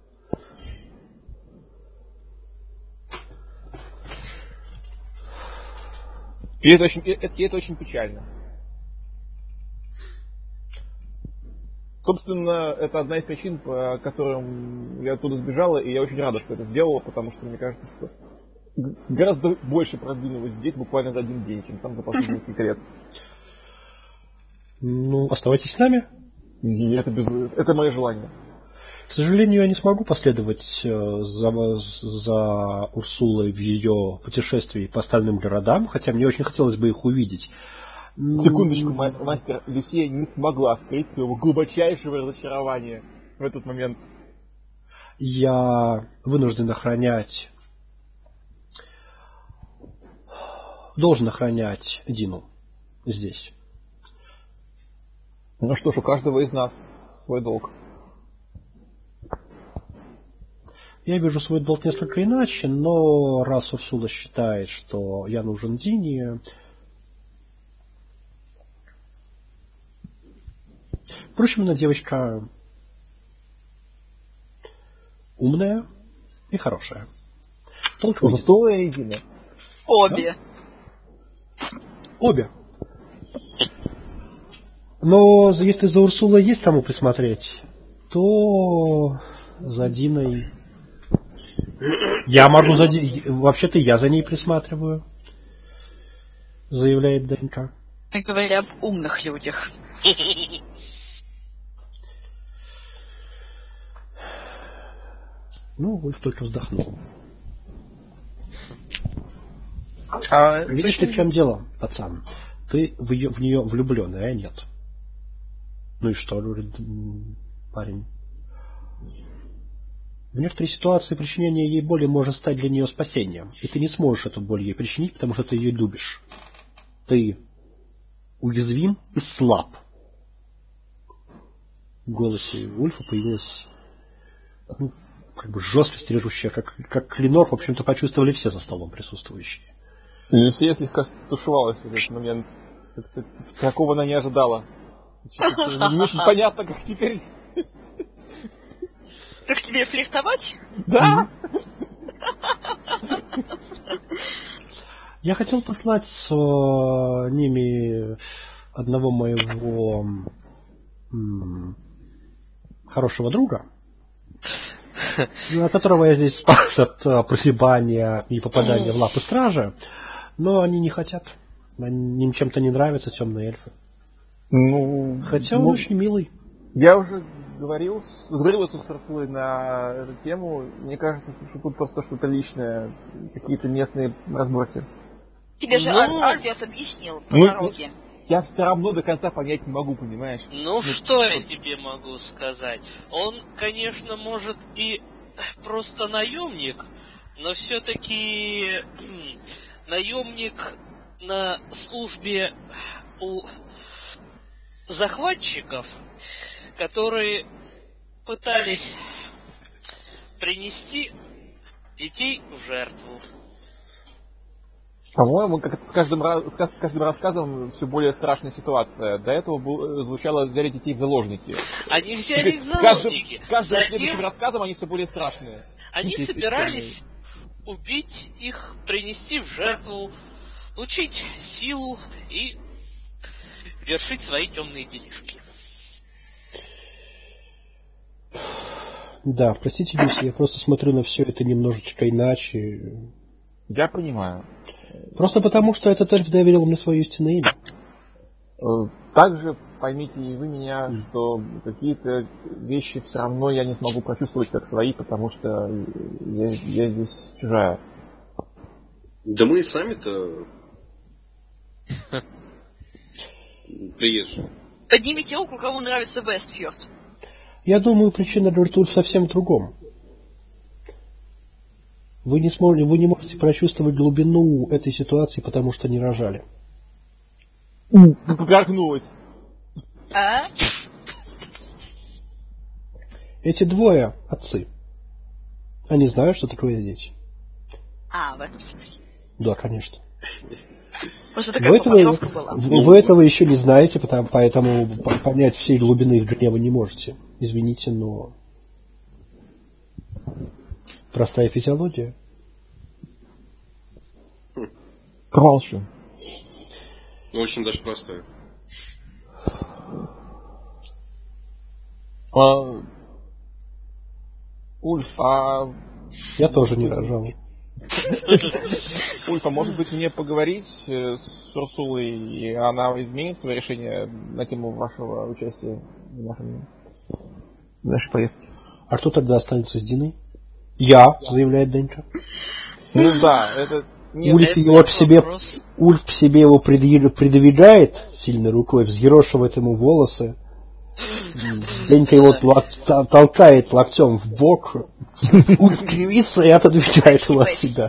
Speaker 4: И это очень печально. Собственно, это одна из причин, по которым я оттуда сбежала, и я очень рада, что это сделала, потому что мне кажется, что гораздо больше продвинулась здесь буквально за один день, чем там за последние несколько лет.
Speaker 1: Ну, оставайтесь с нами.
Speaker 4: Это мое желание.
Speaker 1: К сожалению, я не смогу последовать за Урсулой в ее путешествии по остальным городам, хотя мне очень хотелось бы их увидеть.
Speaker 4: Секундочку, мастер Люсия не смогла скрыть своего глубочайшего разочарования в этот момент.
Speaker 1: Я должен охранять Дину здесь.
Speaker 4: Ну что ж, у каждого из нас свой долг.
Speaker 1: Я вижу свой долг несколько иначе, но раз Урсула считает, что я нужен Дине... Впрочем, она девочка умная и хорошая.
Speaker 4: Урсула и Дина?
Speaker 2: Обе.
Speaker 1: Да? Обе. Но если за Урсулой есть кому присмотреть, то за Диной... Я могу Вообще-то я за ней присматриваю, заявляет ДНК.
Speaker 2: Мы говорим об умных людях.
Speaker 1: Ну, Ульф только вздохнул. Видишь ли, в чем дело, пацан? Ты в нее влюблен, а я нет. Ну и что, говорит парень? В некоторой ситуации причинение ей боли может стать для нее спасением. И ты не сможешь эту боль ей причинить, потому что ты ее любишь. Ты уязвим и слаб. В голосе Ульфа появилась жесткость режущая, как клинок, в общем-то, почувствовали все за столом присутствующие.
Speaker 4: Люсия слегка стушевалась в этот момент. Такого она не ожидала. Не очень понятно, как теперь...
Speaker 2: Как тебе флиртовать?
Speaker 4: Да!
Speaker 1: Я хотел послать с ними одного моего хорошего друга, которого я здесь спас от прозябания и попадания в лапы стража, но они не хотят. Им чем-то не нравятся темные эльфы. Хотя он очень милый.
Speaker 4: Я уже говорил с Урсулой на эту тему. Мне кажется, что тут просто что-то личное, какие-то местные разборки.
Speaker 2: Тебе же Альберт объяснил по дороге.
Speaker 4: Я все равно до конца понять не могу, понимаешь?
Speaker 5: Что я тебе могу сказать? Он, конечно, может и просто наемник, но все-таки наемник на службе у захватчиков, которые пытались принести детей в жертву.
Speaker 4: По-моему, как с каждым рассказом все более страшная ситуация. До этого звучало «взяли детей в заложники».
Speaker 5: Они взяли их в заложники.
Speaker 4: С каждым следующим рассказом они все более страшные.
Speaker 5: Они собирались убить их, принести в жертву, получить силу и вершить свои темные делишки.
Speaker 1: Да, простите, Люси, я просто смотрю на все это немножечко иначе.
Speaker 4: Я понимаю.
Speaker 1: Просто потому, что этот эльф доверил мне свое истинное имя.
Speaker 4: Также поймите и вы меня, что какие-то вещи все равно я не смогу прочувствовать как свои, потому что я здесь чужая.
Speaker 3: Да мы и сами-то приезжие.
Speaker 2: Поднимите руку, кому нравится Вестфьорд.
Speaker 1: Я думаю, причина, Ультуль, совсем в другом. Вы не можете прочувствовать глубину этой ситуации, потому что не рожали.
Speaker 4: Прогнулась.
Speaker 2: А?
Speaker 1: Эти двое отцы. Они знают, что такое дети.
Speaker 2: В этом смысле.
Speaker 1: Да, конечно.
Speaker 2: Может, такая формулировка была.
Speaker 1: Вы этого еще не знаете, поэтому понять всей глубины их гнева не можете. Извините, но простая физиология.
Speaker 4: Промолчу.
Speaker 3: Очень даже простая.
Speaker 4: Ульф,
Speaker 1: Я тоже не рожал.
Speaker 4: Ульф, а может быть мне поговорить с Урсулой, и она изменит свое решение на тему вашего участия в нашей поездке?
Speaker 1: А кто тогда останется с Диной? Я, заявляет Денька.
Speaker 4: Ну да, это... Нет,
Speaker 1: Ульф к себе его придвигает сильной рукой, взъерошивает ему волосы. Денька его толкает локтем в бок. Ульф кривится и отодвигает его от себя.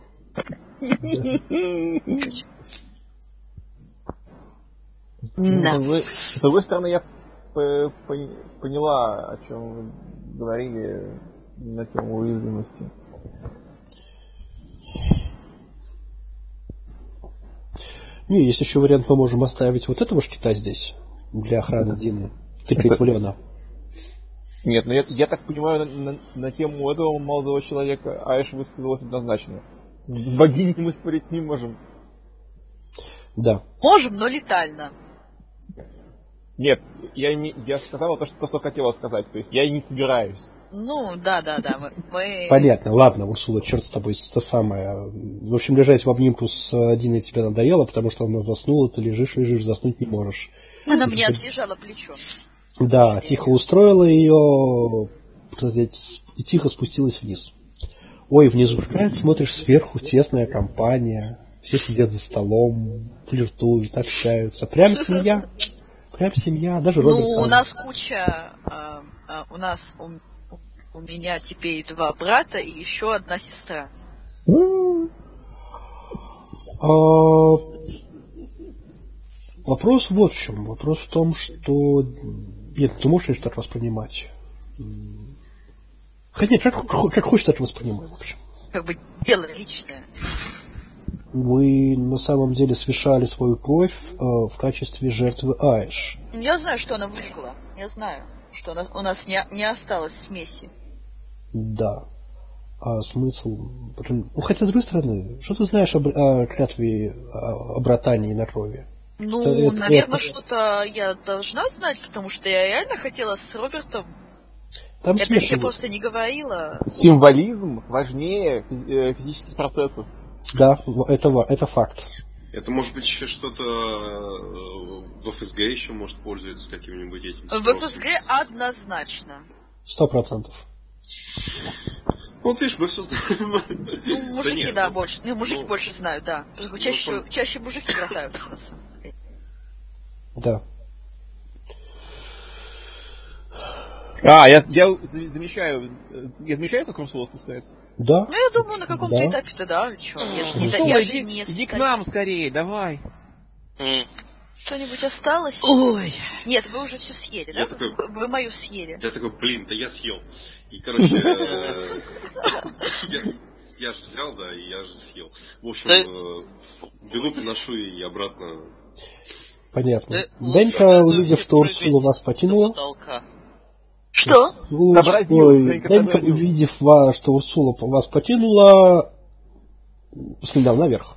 Speaker 4: С другой стороны, я поняла, о чем вы говорили на тему уязвимости.
Speaker 1: Не, есть еще вариант, мы можем оставить вот этого шкита здесь для охраны Дины. Тыкать в Лена.
Speaker 4: Нет, но я так понимаю, на тему этого молодого человека Айш высказалась однозначно. С богиней мы спорить не можем.
Speaker 1: Да.
Speaker 2: Можем, но летально.
Speaker 4: Нет, я сказала то, что хотела сказать. То есть я и не собираюсь.
Speaker 2: Ну, да. Мы...
Speaker 1: Понятно, ладно, Урсула, черт с тобой, то самое. В общем, лежать в обнимку с Диной тебе надоело, потому что она заснула, ты лежишь, заснуть не можешь.
Speaker 2: Она мне отлежала плечо.
Speaker 1: Да, тихо устроила ее и тихо спустилась вниз. Ой, внизу смотришь сверху, тесная компания, все сидят за столом, флиртуют, общаются. Прям семья, даже Роберт.
Speaker 2: Ну, у нас куча, у меня теперь 2 брата и еще 1 сестра.
Speaker 1: Вопрос вот в чем. Вопрос в том, что... Нет, ты можешь это так воспринимать. Хотя нет, как хочешь это воспринимать, в общем.
Speaker 2: Как бы дело личное.
Speaker 1: Вы на самом деле смешали свою кровь в качестве жертвы Айш.
Speaker 2: Я знаю, что она вылегла. Я знаю, что у нас не осталось смеси.
Speaker 1: Да. А смысл... Ну, хотя, с другой стороны, что ты знаешь о клятве о братании на крови?
Speaker 2: Ну, наверное, что-то я должна знать, потому что я реально хотела с Робертом.
Speaker 1: Там
Speaker 2: это я просто не говорила.
Speaker 4: Символизм важнее физических процессов.
Speaker 1: Да, это факт.
Speaker 3: Это может быть еще что-то в ФСГ еще может пользоваться каким-нибудь этим.
Speaker 2: В ФСГ однозначно.
Speaker 1: 100%.
Speaker 3: Вот видишь, мы все знаем.
Speaker 2: Ну, мужики, да, больше. Ну, мужики больше знают, да. Чаще мужики братаются.
Speaker 1: Да.
Speaker 4: Я замечаю, как Урсула спускается?
Speaker 1: Да.
Speaker 2: Ну, я думаю, на каком-то этапе-то, да. Чё, я же не
Speaker 4: иди к нам скорее, давай.
Speaker 2: Что-нибудь осталось?
Speaker 5: Ой.
Speaker 2: Нет, вы уже все съели, да? Вы мою съели.
Speaker 3: Я такой, да я съел. И, короче, я же взял, да, и я же съел. В общем, бегу, приношу и обратно.
Speaker 1: Понятно. Денька, увидев, что Урсула вас покинула...
Speaker 2: Что?
Speaker 1: Денька, увидев, что Урсула вас покинула, следом наверх.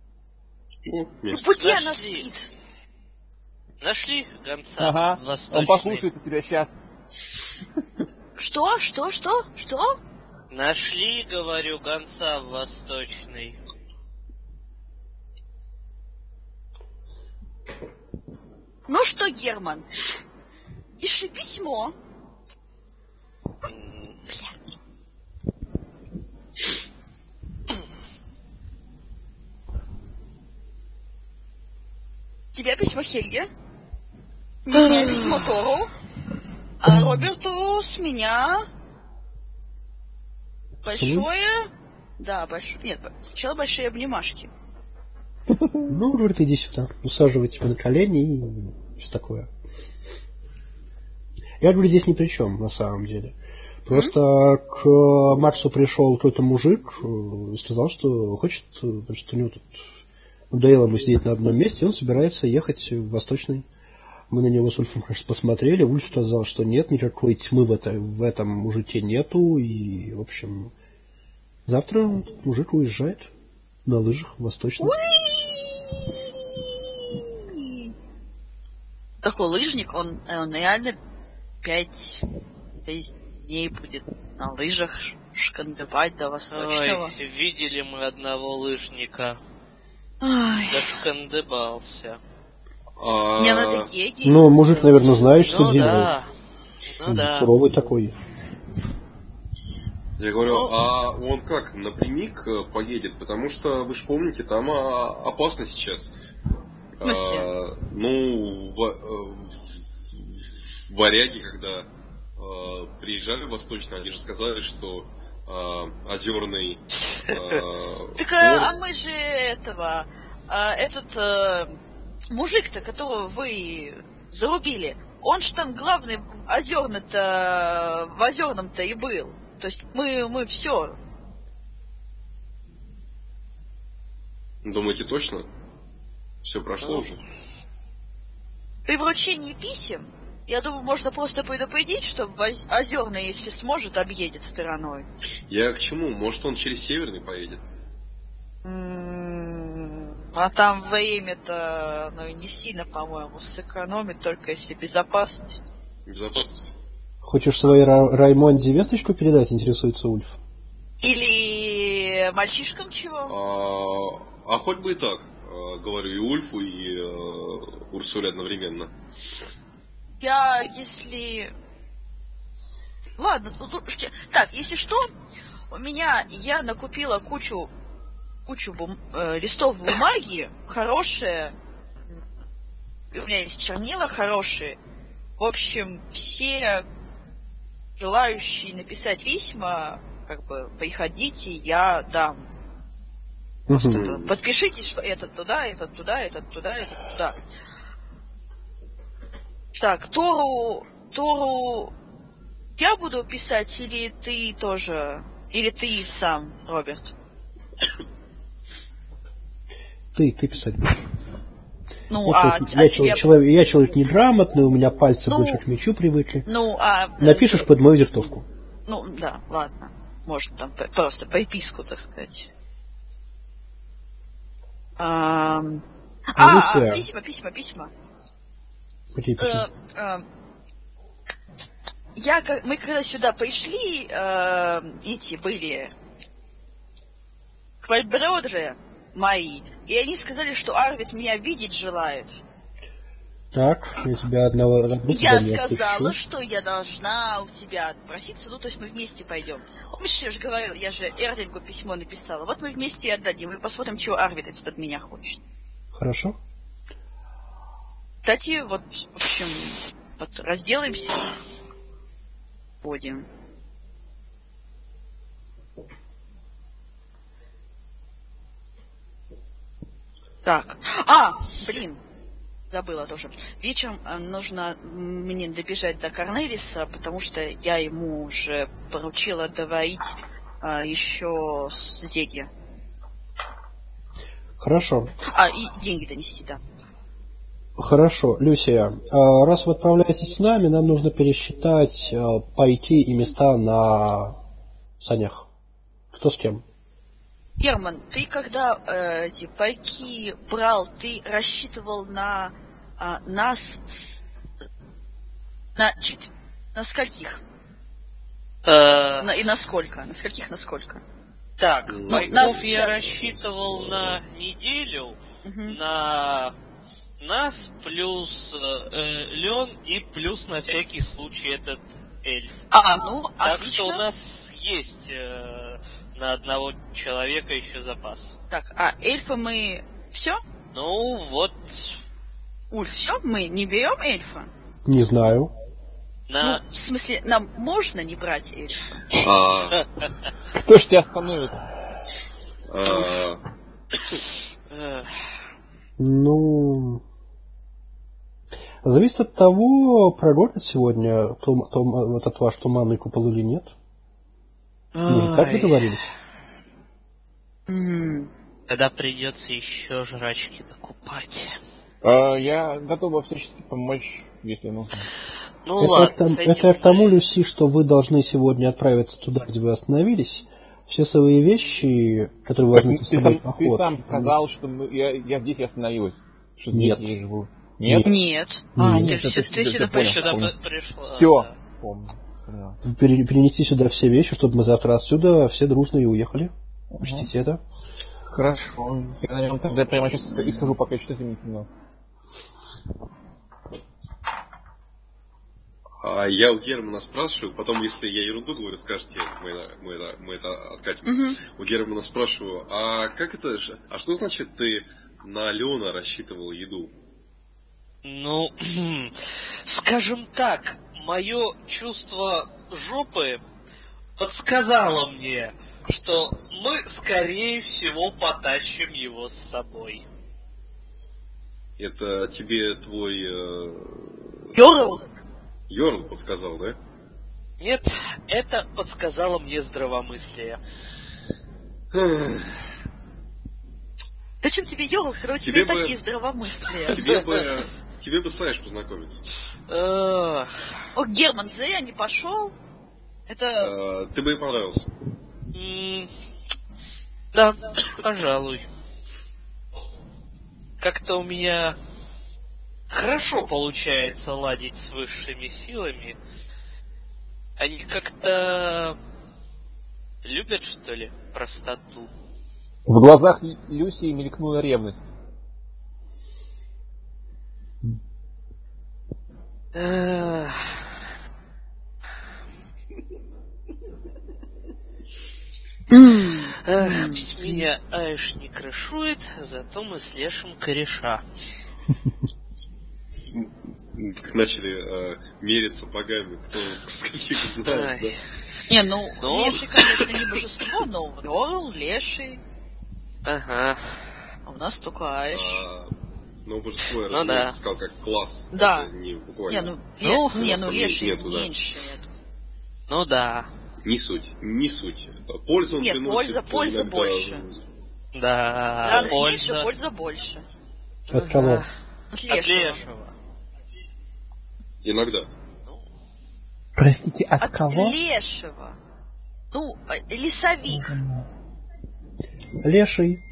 Speaker 2: В пути она спит.
Speaker 5: Нашли гонца?
Speaker 4: Ага, он послушается тебя сейчас.
Speaker 2: Что?
Speaker 5: Нашли, говорю, гонца восточный.
Speaker 2: Ну что, Герман, пиши письмо. Тебе письмо Хельге, мне письмо Тору, а Роберту с меня большое... Да, большое... Нет, сначала большие обнимашки.
Speaker 1: Ну, говорит, иди сюда, усаживай тебя на колени и все такое. Я говорю, здесь ни при чем, на самом деле. Просто к Максу пришел какой-то мужик и сказал, что хочет, значит, у него тут надоело ему сидеть на одном месте, и он собирается ехать в Восточный. Мы на него с Ульфом, конечно, посмотрели. Ульф сказал, что нет, никакой тьмы в этом мужике нету. И, в общем, завтра мужик уезжает на лыжах в Восточный.
Speaker 2: Такой лыжник, он реально 5 дней будет на лыжах шкандыбать до Восточного.
Speaker 5: Ой, видели мы одного лыжника.
Speaker 2: Ой.
Speaker 5: Дошкандыбался.
Speaker 2: Не, ну это геги.
Speaker 1: Ну, мужик, наверное, знает, что делает.
Speaker 5: Да. Ну да.
Speaker 1: Суровый такой.
Speaker 3: Я говорю, а он как, напрямик поедет? Потому что, вы же помните, там опасно сейчас. Ну, варяги, когда приезжали в Восточный, они же сказали, что озерный...
Speaker 2: Так, а мы же мужик-то, которого вы зарубили, он же там главный в озерном-то и был. То есть мы все.
Speaker 3: Думаете, точно? Все прошло уже?
Speaker 2: При вручении писем, я думаю, можно просто предупредить, что озерный, если сможет, объедет стороной.
Speaker 3: Я к чему? Может, он через Северный поедет?
Speaker 2: А там время-то, ну, и не сильно, по-моему, сэкономит, только если безопасность.
Speaker 3: Безопасность.
Speaker 1: Хочешь своей Раймонде весточку передать, интересуется Ульф?
Speaker 2: Или мальчишкам чего?
Speaker 3: А хоть бы и так, говорю и Ульфу, и Урсуле одновременно.
Speaker 2: Ладно, так, если что, я накупила кучу листов бумаги, хорошие, у меня есть чернила хорошие. В общем, все желающие написать письма, как бы, приходите, я дам. Просто подпишитесь, что этот туда, этот туда, этот туда, этот туда. Так, Тору я буду писать, или ты тоже, или ты сам, Роберт?
Speaker 1: Ты писать будешь.
Speaker 2: Ну,
Speaker 1: я человек неграмотный, у меня пальцы больше к мячу привыкли. Напишешь под мою диктовку.
Speaker 2: Ну, да, ладно. Может, там просто приписку, так сказать. Письма.
Speaker 1: Какие письма?
Speaker 2: Мы когда сюда пришли, эти были бродеры мои, и они сказали, что Арвид меня видеть желает.
Speaker 1: Так, я тебя одного
Speaker 2: Я сказала, что я должна у тебя отпроситься, ну, то есть мы вместе пойдем. Помнишь, я же говорила, я же Эрлингу письмо написала. Вот мы вместе и отдадим, и посмотрим, чего Арвид от меня хочет.
Speaker 1: Хорошо.
Speaker 2: Кстати, вот, в общем, вот разделаемся. Будем. Так. Забыла тоже. Вечером нужно мне добежать до Корнелиса, потому что я ему уже поручила доварить еще зелье.
Speaker 1: Хорошо.
Speaker 2: И деньги донести, да.
Speaker 1: Хорошо, Люсия, раз вы отправляетесь с нами, нам нужно пересчитать пайки и места на санях. Кто с кем?
Speaker 2: Герман, ты когда эти пайки брал, ты рассчитывал на нас на скольких? И на сколько? На скольких, на сколько?
Speaker 5: Так, пайков я рассчитывал на неделю, на нас плюс Лен и плюс на всякий случай этот эльф.
Speaker 2: Так
Speaker 5: отлично. Что у нас есть на одного человека еще запас.
Speaker 2: Так, эльфа мы все?
Speaker 5: Ну вот.
Speaker 2: Ульф, все? Мы не берем эльфа?
Speaker 1: Не знаю.
Speaker 2: Ну, в смысле, нам можно не брать эльфа?
Speaker 4: Кто ж тебя остановит?
Speaker 1: Ну... Зависит от того, прорвет сегодня этот ваш туманный купол или нет. Мы же так договорились?
Speaker 5: Тогда придется еще жрачки докупать.
Speaker 4: Я готова всячески помочь, если нужно.
Speaker 5: Ну ладно,
Speaker 1: это к тому, Люси, что вы должны сегодня отправиться туда, где вы остановились. Все свои вещи, которые вы возьмете с собой в поход.
Speaker 4: Ты сам сказал, что я здесь остановилась. Что здесь я живу.
Speaker 2: Нет.
Speaker 5: Ты сюда пришла.
Speaker 4: Все.
Speaker 1: Перенести сюда все вещи, чтобы мы завтра отсюда все дружно и уехали. Учтите это.
Speaker 4: Хорошо. Я, наверное, тогда прямо сейчас и скажу, пока что это не темно.
Speaker 3: А я у Германа спрашиваю, потом, если я ерунду говорю, скажете, мы это откатим. У Германа спрашиваю, а как это, а что значит ты на Леона рассчитывал еду?
Speaker 5: Ну, скажем так, мое чувство жопы подсказало мне, что мы, скорее всего, потащим его с собой.
Speaker 3: Это тебе твой... Йорл подсказал, да?
Speaker 5: Нет, это подсказало мне здравомыслие.
Speaker 2: Зачем тебе Йорл, когда у тебя такие здравомыслия?
Speaker 3: Тебе бы Сайш познакомиться.
Speaker 2: О, Герман, зря не пошел. Это...
Speaker 3: Ты бы ей понравился.
Speaker 5: Да, пожалуй. Как-то у меня хорошо получается ладить с высшими силами. Они как-то любят, что ли, простоту.
Speaker 4: В глазах Люси мелькнула ревность.
Speaker 5: Меня Айш не крышует, зато мы с Лешим кореша.
Speaker 3: Начали мериться богами, кто скольких знает, да?
Speaker 2: Не, Леший, конечно, не божество, но Йорл, Леший.
Speaker 5: Ага.
Speaker 2: А у нас только Айш.
Speaker 3: Но божество, я разумеется, сказал как класс.
Speaker 2: Да.
Speaker 3: Это не буквально.
Speaker 2: Леший меньше.
Speaker 5: Ну да.
Speaker 3: Не суть. Польза он приносит.
Speaker 2: Нет, польза больше.
Speaker 5: Да.
Speaker 2: Меньше, польза больше.
Speaker 1: От кого?
Speaker 2: От Лешего.
Speaker 3: Иногда.
Speaker 4: Простите, от кого?
Speaker 2: От Лешего. Ну, лесовик.
Speaker 1: Леший.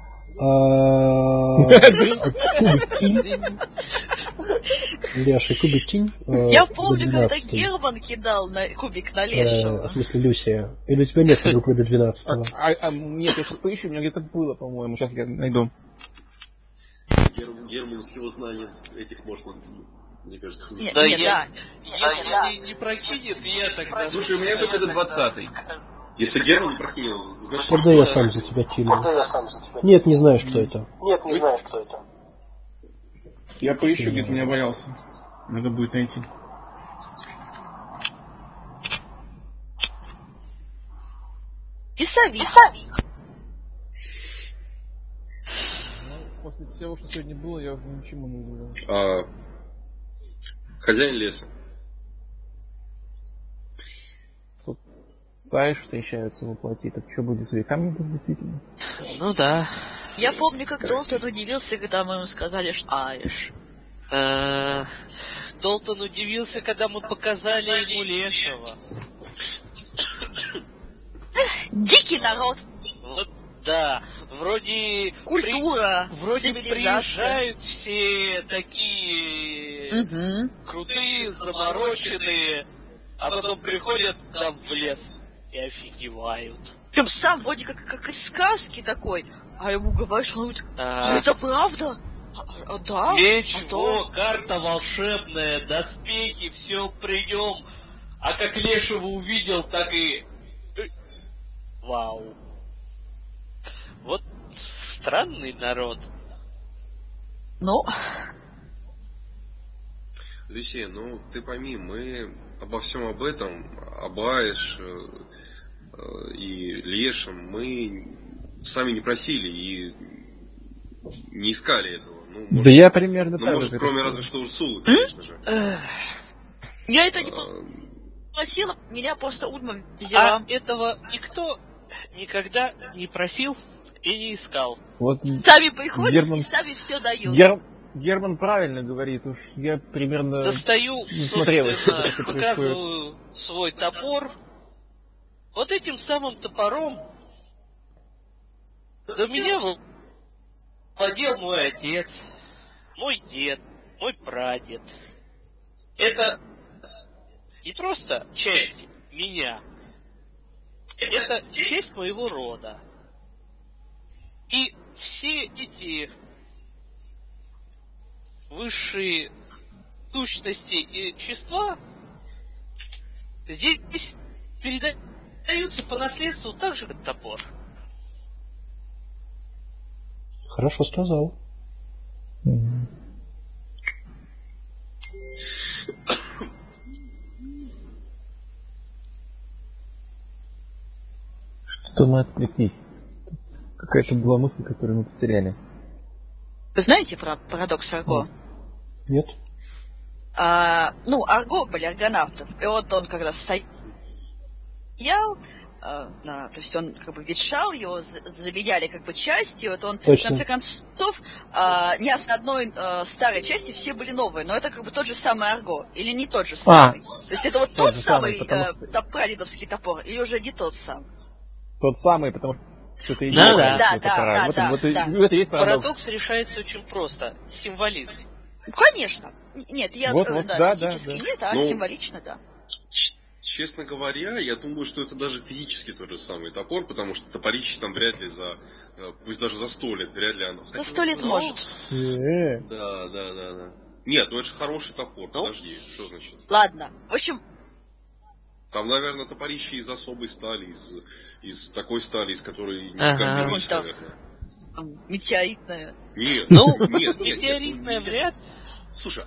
Speaker 1: Леший, кубик кинь.
Speaker 2: Я помню, когда Герман кидал кубик на Лешего.
Speaker 1: В смысле, Люсия. Или у тебя нет вдруг кубик 12-го?
Speaker 4: Нет, я сейчас поищу, у меня где-то было, по-моему. Сейчас я найду.
Speaker 3: Герман с его знанием этих можно... Мне кажется,
Speaker 2: нет.
Speaker 5: Если не прокинет, я тогда...
Speaker 3: Слушай, у меня только это 20-й. Если Герман не прокинул, значит...
Speaker 1: Тогда я сам за тебя кину. Нет, не знаешь, кто это.
Speaker 4: Я поищу, где-то у меня валялся. Надо будет найти.
Speaker 2: Лесовик.
Speaker 4: После всего, что сегодня было, я уже ничему не удивляюсь.
Speaker 3: Хозяин леса.
Speaker 4: Тут Сайш встречаются воплоти, так что будет с веками действительно?
Speaker 5: Ну да.
Speaker 2: Я помню, как Долтон удивился, когда мы ему сказали, что Айш.
Speaker 5: Долтон удивился, когда мы показали ему Лешего.
Speaker 2: Дикий народ.
Speaker 5: Вот да. Вроде
Speaker 2: культура,
Speaker 5: вроде приезжают все такие крутые, замороченные, а потом приходят к нам в лес и офигевают.
Speaker 2: Причем сам вроде как из сказки такой, а ему говорят, что он говорит, это правда? Да?
Speaker 5: Ничего, карта волшебная, доспехи, все придем. А как Лешего увидел, так и... Вау. Вот странный народ.
Speaker 2: Ну...
Speaker 3: Люсия, ты пойми, мы обо всем об этом, об Айш и Лешем, мы сами не просили, и не искали этого. Ну,
Speaker 4: может, да я примерно так.
Speaker 3: Может, кроме разве что Урсулы, конечно же.
Speaker 2: Я это не просила, меня просто Ульма взяла.
Speaker 5: А этого никто никогда не просил и не искал.
Speaker 4: Вот
Speaker 2: сами приходят и сами все дают.
Speaker 4: Герман правильно говорит, уж я примерно
Speaker 5: достаю, собственно, показываю свой топор. Вот этим самым топором до меня владел мой отец, мой дед, мой прадед. Это не просто часть меня, это часть моего рода. И все эти высшие сущности и чувства здесь передаются по наследству так же, как топор.
Speaker 1: Хорошо сказал.
Speaker 4: Что мы отвлеклись? Какая-то была мысль, которую мы потеряли.
Speaker 2: Вы знаете про парадокс Арго?
Speaker 1: Нет.
Speaker 2: Арго были аргонавтов. И вот он, когда стоял, то есть он как бы ветшал, его заменяли как бы части, вот он в конце концов не с одной старой части все были новые, но это как бы тот же самый Арго, или не тот же самый. То есть это вот тот самый прадедовский топор, или уже не тот самый.
Speaker 4: Тот самый, потому что это и
Speaker 5: есть парадокс решается очень просто. Символизм.
Speaker 2: Конечно. Нет, я физически нет, а символично, да.
Speaker 3: Честно говоря, я думаю, что это даже физически тот же самый топор, потому что топорище там вряд ли пусть даже за 100 лет, вряд ли оно...
Speaker 2: За 100 лет может.
Speaker 3: Да. Нет, это же хороший топор, подожди, что значит?
Speaker 2: Ладно, в общем...
Speaker 3: Там, наверное, топорище из особой стали, из такой стали, из которой не каждый меч, наверное.
Speaker 2: Метеоритная.
Speaker 3: Нет.
Speaker 5: Метеоритная вряд ли.
Speaker 3: Слушай,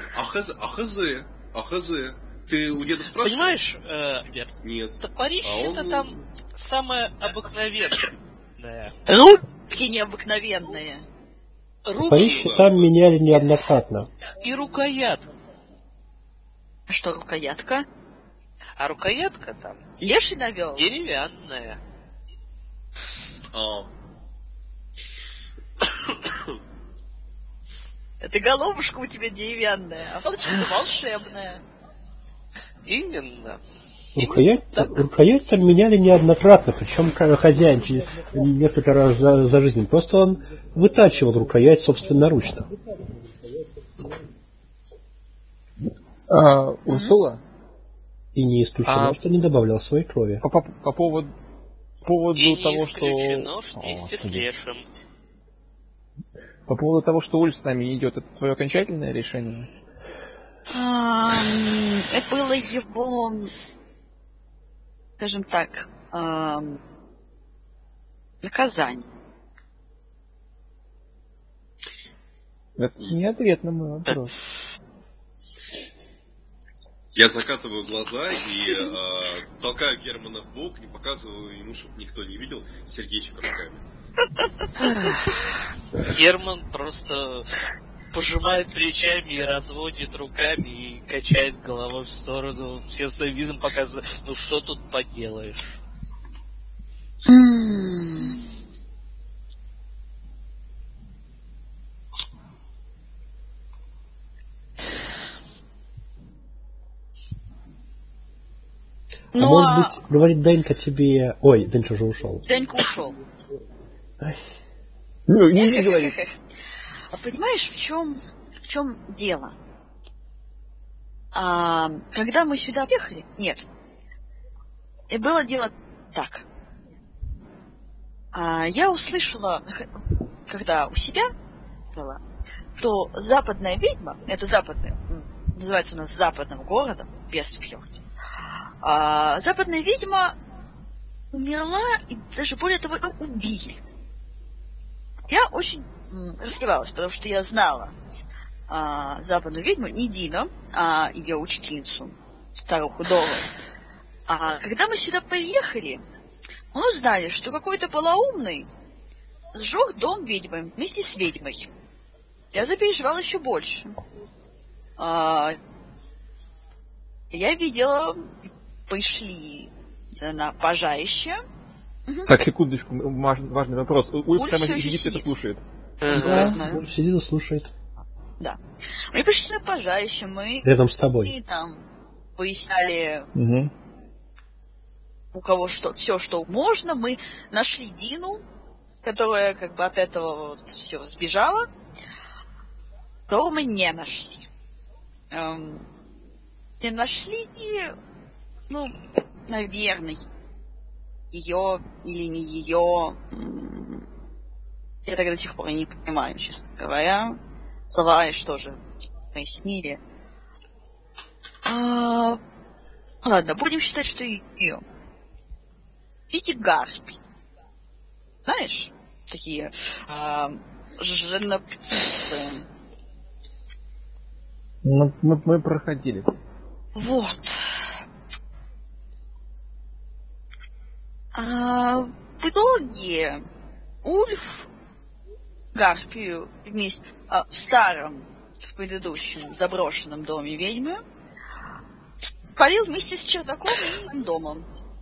Speaker 3: АХЗ. Ты у деда спрашивал?
Speaker 5: Понимаешь, Бер?
Speaker 3: Нет.
Speaker 5: Топорище-то там самое обыкновенное.
Speaker 2: Руки необыкновенные.
Speaker 1: Топорище там меняли неоднократно.
Speaker 5: И рукоятка.
Speaker 2: А что рукоятка?
Speaker 5: А рукоятка там...
Speaker 2: Леший навел?
Speaker 5: Деревянная.
Speaker 2: Это головушка у тебя деревянная, а палочка-то волшебная.
Speaker 5: Именно.
Speaker 1: Рукоять там меняли неоднократно, причем хозяин несколько раз за жизнь. Просто он вытачивал рукоять собственноручно.
Speaker 4: Урсула?
Speaker 1: И не исключено, что не добавлял своей крови.
Speaker 4: По поводу того, что...
Speaker 5: И не исключено, что вместе с Лешем.
Speaker 4: По поводу того, что Ульф с нами не идет, это твое окончательное решение?
Speaker 2: Это было его, скажем так, наказание.
Speaker 4: Это не ответ на мой вопрос.
Speaker 3: Я закатываю глаза и толкаю Германа в бок, не показываю ему, чтобы никто не видел, сердечко руками.
Speaker 5: Герман просто пожимает плечами и разводит руками и качает головой в сторону, всем своим видом показывает, что тут поделаешь.
Speaker 1: Может быть, говорит Денька тебе... Ой, Денька уже ушел.
Speaker 2: Денька ушел.
Speaker 4: Не говори.
Speaker 2: А понимаешь, в чем дело? Когда мы сюда приехали, нет. И было дело так. Я услышала, когда у себя была, что западная ведьма, это западная, называется у нас западным городом, Вестфьорд. Западная ведьма умерла, и даже более того, ее убили. Я очень расстроилась, потому что я знала западную ведьму, не Дину, а ее учительницу, старуху Долу. Когда мы сюда приехали, мы узнали, что какой-то полоумный сжег дом ведьмы вместе с ведьмой. Я запереживала еще больше. Я видела, пришли на пожарище.
Speaker 4: Так, секундочку, важный вопрос. Ульф прямо
Speaker 2: всё ещё
Speaker 4: сидит и это
Speaker 2: сидит.
Speaker 4: слушает.
Speaker 2: Я знаю.
Speaker 1: Ульф сидит и слушает.
Speaker 2: Да. Мы пришли на пожарище, мы
Speaker 1: Рядом с тобой.
Speaker 2: там выясняли,
Speaker 4: Угу.
Speaker 2: у кого что, все, что можно. Мы нашли Дину, которая как бы от этого вот все сбежала. Кого мы не нашли. Не нашли, ну, наверное, ее или не ее. Я так до сих пор не понимаю, честно говоря. Слова Айш тоже пояснили. Ладно, будем считать, что ее. Эти гарпи. Знаешь, такие жена-птицы.
Speaker 4: Ну, мы проходили.
Speaker 2: Вот. В итоге Ульф гарпию вместе в старом, в предыдущем заброшенном доме ведьмы спалил вместе с чердаком и домом.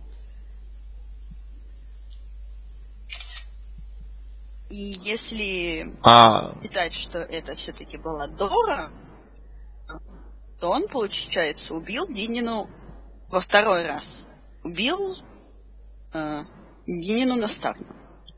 Speaker 2: И если считать, что это все-таки была Дора, то он, получается, убил Динину во второй раз. Убил Динину наставника.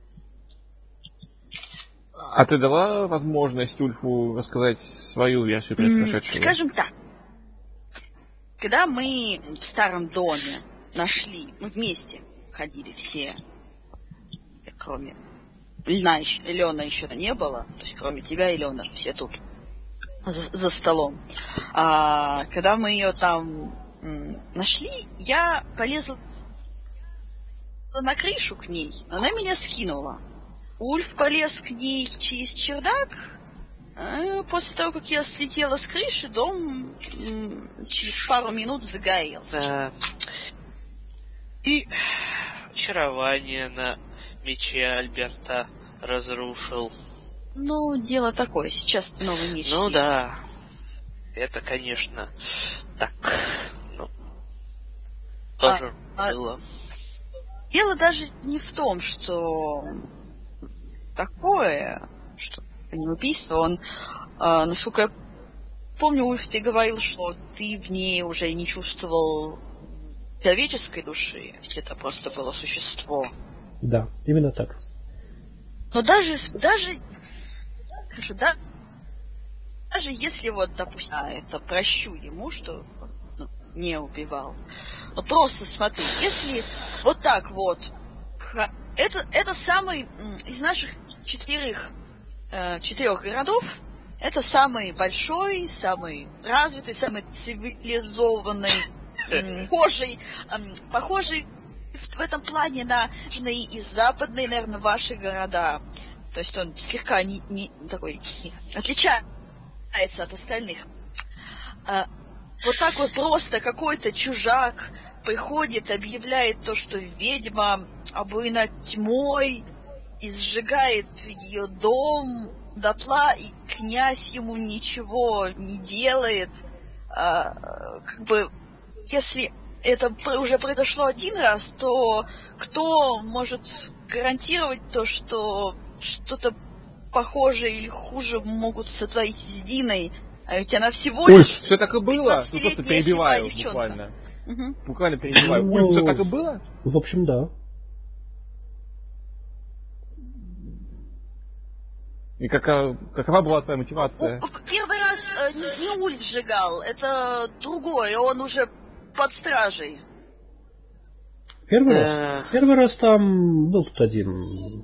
Speaker 4: А ты дала возможность Ульфу рассказать свою версию произошедшего?
Speaker 2: Скажем так. Когда мы в старом доме нашли, мы вместе ходили все, кроме Лена еще не было, то есть кроме тебя и Лена, все тут за столом. Когда мы ее там нашли, я полезла на крышу к ней, она меня скинула. Ульф полез к ней через чердак. После того, как я слетела с крыши, дом через пару минут загорелся.
Speaker 5: Да. И очарование на мече Альберта разрушил.
Speaker 2: Ну, дело такое, сейчас новый меч
Speaker 5: Ну
Speaker 2: есть.
Speaker 5: да, это, конечно, так, ну, тоже было.
Speaker 2: Дело даже не в том, что такое, что не убийство, он, насколько я помню, Ульф, ты говорил, что ты в ней уже не чувствовал человеческой души, ведь это просто было существо.
Speaker 1: Да, именно так.
Speaker 2: Но даже если вот, допустим, это прощу ему, что не убивал. Но просто смотри, если вот так вот, это самый из наших четырех городов, это самый большой, самый развитый, самый цивилизованный, похожий в этом плане на южные и западные, наверное, ваши города. То есть он слегка не такой отличается от остальных. Вот так вот просто какой-то чужак приходит, объявляет то, что ведьма обуяна тьмой и сжигает ее дом дотла, и князь ему ничего не делает. Как бы, если это уже произошло один раз, то кто может гарантировать то, что что-то похожее или хуже могут сотворить с Диной? А ведь она всего лишь...
Speaker 4: Ульф, все так и было? Ну, просто перебиваю буквально. Буквально перебиваю. Ульф, все так и было?
Speaker 1: В общем, да.
Speaker 4: И какова была твоя мотивация?
Speaker 2: Первый раз не Ульф сжигал, это другой, он уже под стражей.
Speaker 1: Первый раз? Первый раз там был тут один.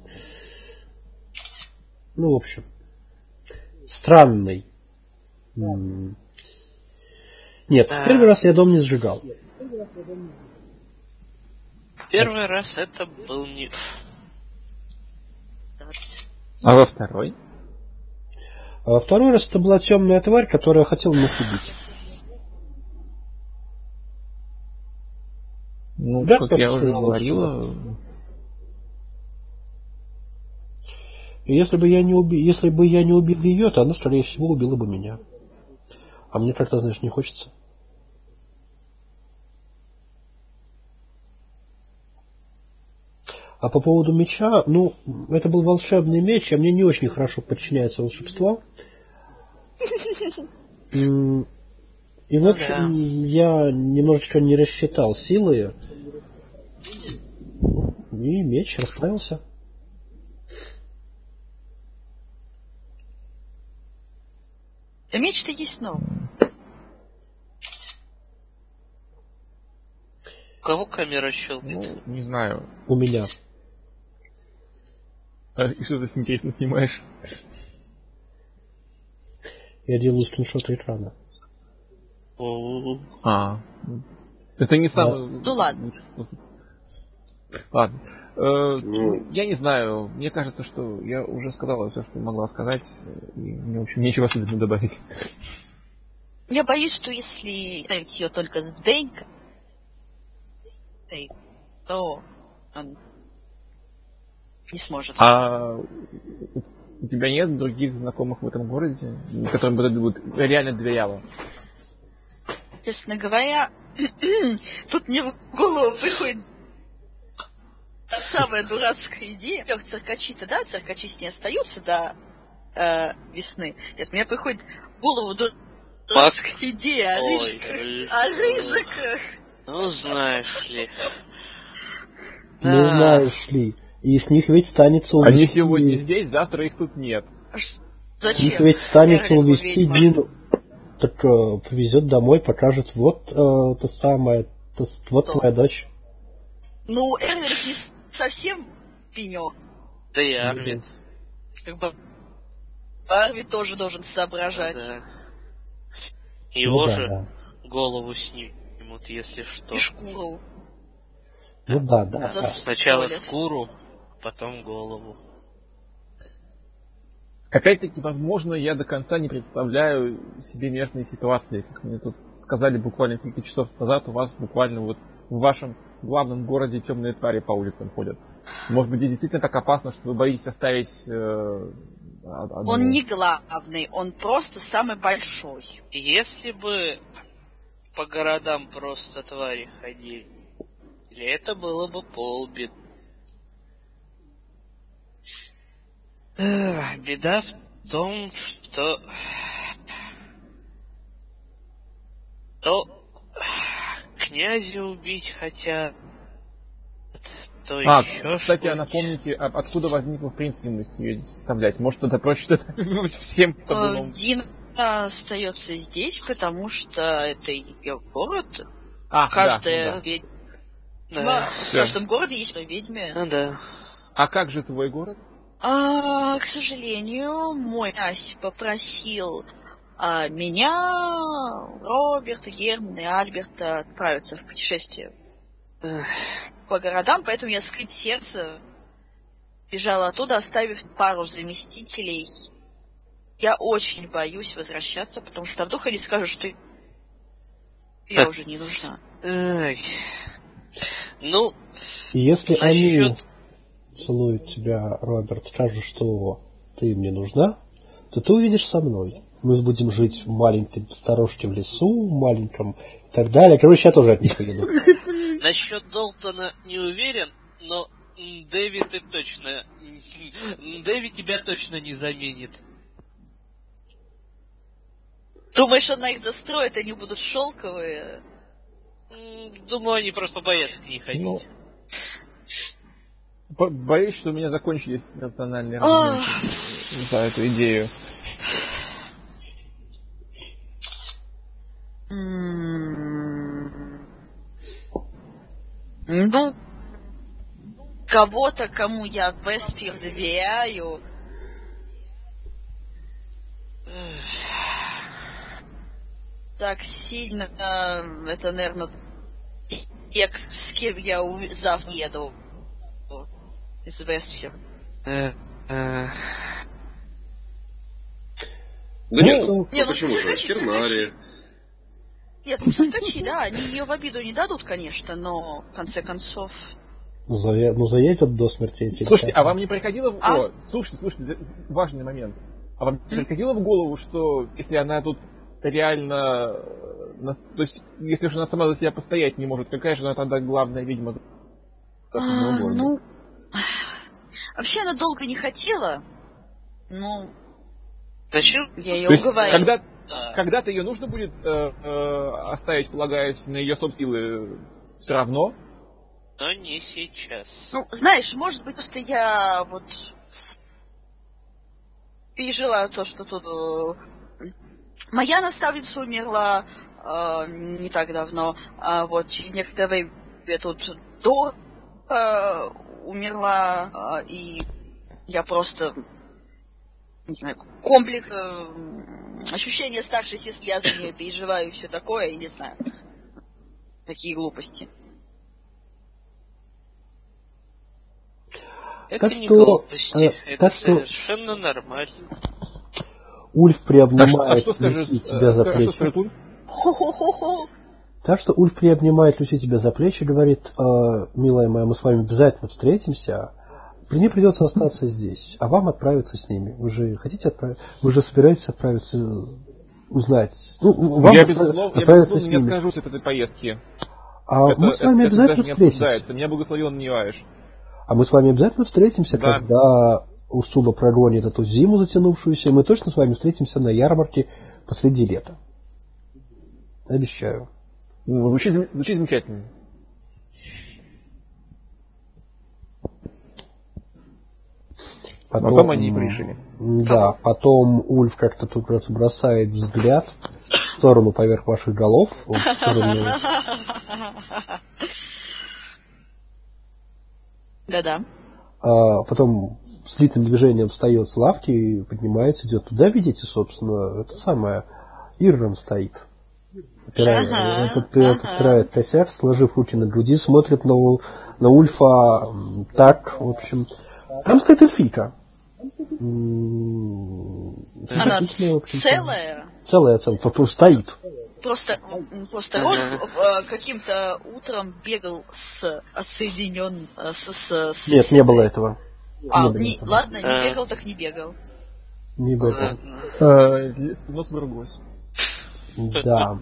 Speaker 1: Ну, в общем, странный. Нет, первый раз я дом не сжигал.
Speaker 5: Первый раз это был не...
Speaker 4: А во второй?
Speaker 1: А во второй раз это была темная тварь, которая хотела нас убить.
Speaker 4: Ну,
Speaker 1: да,
Speaker 4: как я уже говорила...
Speaker 1: И если бы я не убил ее, то она, скорее всего, убила бы меня. А мне как-то, знаешь, не хочется. А по поводу меча, ну, это был волшебный меч, а мне не очень хорошо подчиняется волшебство. И, в общем, я немножечко не рассчитал силы, и меч расправился.
Speaker 2: Да меч-то есть новый.
Speaker 5: У кого камера щелкает?
Speaker 4: Ну, не знаю.
Speaker 1: У меня.
Speaker 4: И что ты с интересно снимаешь?
Speaker 1: Я делаю скриншоты экрана.
Speaker 4: Это не самый
Speaker 2: Ну ладно.
Speaker 4: лучший способ. Ладно. Я не знаю. Мне кажется, что я уже сказала все, что могла сказать. И мне, в общем, нечего особенно добавить.
Speaker 2: Я боюсь, что если ставить ее только с Денькой, то он не сможет.
Speaker 4: А у тебя нет других знакомых в этом городе, которым бы это реально доверяла?
Speaker 2: Честно говоря, тут мне в голову приходит самая дурацкая идея. Как циркачи-то, да, циркачи с ней остаются до весны. Нет, мне приходит в голову дурацкая идея о рыжиках.
Speaker 5: Ну, знаешь ли.
Speaker 1: Ну, знаешь ли. И с них ведь станется увести...
Speaker 4: Они сегодня здесь, завтра их тут нет.
Speaker 2: Зачем?
Speaker 1: С них ведь станется увести Дину. Так повезет домой, покажет, вот то самое, вот твоя дочь.
Speaker 2: Ну, Эрвин не совсем пенек.
Speaker 5: Да и Арвид.
Speaker 2: Как бы Арвид тоже должен соображать.
Speaker 5: Да. Его же голову снимут, если что.
Speaker 2: И шкуру.
Speaker 1: Ну да.
Speaker 5: Сначала шкуру, потом голову.
Speaker 4: Опять-таки, возможно, я до конца не представляю себе местные ситуации. Как мне тут сказали буквально несколько часов назад, у вас буквально вот в вашем главном городе темные твари по улицам ходят. Может быть, действительно так опасно, что вы боитесь оставить...
Speaker 2: Он не главный, он просто самый большой.
Speaker 5: Если бы по городам просто твари ходили, это было бы полбеды. Беда в том, что князя убить хотят, то еще
Speaker 4: кстати, а напомните, откуда возникла в принципе мысль ее составлять? Может, это проще всем по-другому?
Speaker 2: Дина остается здесь, потому что это ее город.
Speaker 5: Каждая ведьма.
Speaker 2: В каждом городе есть ведьма.
Speaker 5: Ну да.
Speaker 4: А как же твой город?
Speaker 2: К сожалению, мой князь попросил меня, Роберта, Германа и Альберта отправиться в путешествие по городам, поэтому я скрыть сердце бежала оттуда, оставив пару заместителей. Я очень боюсь возвращаться, потому что вдруг они скажут, что я уже не нужна.
Speaker 5: Ну,
Speaker 1: если они целуют тебя, Роберт, скажут, что ты мне нужна, то ты увидишь со мной. Мы будем жить в маленькой сторожке в лесу, маленьком и так далее. Короче, я тоже от них уеду.
Speaker 5: Насчет Долтона не уверен, но Дэви тебя точно не заменит.
Speaker 2: Думаешь, она их застроит, они будут шелковые?
Speaker 5: Думаю, они просто боятся к ней ходить.
Speaker 4: Боюсь, что у меня закончились рациональные аргументы за эту идею.
Speaker 2: Ну, кого-то, кому я Веспир доверяю. Так сильно, это, наверное, тех, с кем я завтра еду из Вестфир.
Speaker 3: Да нет, почему же? Фернария.
Speaker 2: Нет, ну циркачи, да, они ее в обиду не дадут, конечно, но в конце концов
Speaker 1: Заедет до смерти.
Speaker 4: Слушайте, а вам не приходило в... Слушайте, важный момент. А вам не приходило в голову, что если она тут реально... То есть, если же она сама за себя постоять не может, какая же она тогда главная ведьма?
Speaker 2: Вообще она долго не хотела, но...
Speaker 5: Зачем?
Speaker 2: Я ее уговорила.
Speaker 4: Когда-то ее нужно будет оставить, полагаясь на ее собственные силы, все равно?
Speaker 5: Но не сейчас.
Speaker 2: Ну, знаешь, может быть, просто я вот пережила то, что тут моя наставница умерла не так давно, а вот через некоторое время тут умерла, и я просто, не знаю, комплекс, ощущение старшей сестры, я за нее переживаю и все такое, и не знаю, такие глупости.
Speaker 5: Это не глупости, это совершенно нормально.
Speaker 1: Ульф приобнимает
Speaker 4: Люси
Speaker 1: тебя за плечи. Так что Ульф приобнимает Люси тебя за плечи и говорит: милая моя, мы с вами обязательно встретимся. Мне придется остаться здесь, а вам отправиться с ними. Вы же хотите отправиться? Вы же собираетесь отправиться узнать?
Speaker 4: Я безусловно не откажусь от этой поездки.
Speaker 1: Мы с вами обязательно встретимся.
Speaker 4: Меня благословен Ниваиш.
Speaker 1: А мы с вами обязательно встретимся, когда Урсула прогонит эту зиму затянувшуюся, и мы точно с вами встретимся на ярмарке посреди лета. Обещаю.
Speaker 4: Звучит замечательно. Потом они и пришли.
Speaker 1: Да, потом Ульф как-то тут бросает взгляд в сторону поверх ваших голов.
Speaker 2: Да-да.
Speaker 1: Потом слитным движением встает с лавки и поднимается, идет туда, видите, собственно, это самое, Иррон стоит. Подпирает косяк, сложив руки на груди, смотрит на Ульфа так, в общем. Там стоит эльфийка.
Speaker 2: Она целая?
Speaker 1: Целая, просто стоит.
Speaker 2: Просто Рольф каким-то утром бегал отсоединен с...
Speaker 1: Нет, не было этого.
Speaker 2: Ладно, не бегал, так не бегал.
Speaker 1: Не бегал.
Speaker 4: Нос вырвалось.
Speaker 1: Да.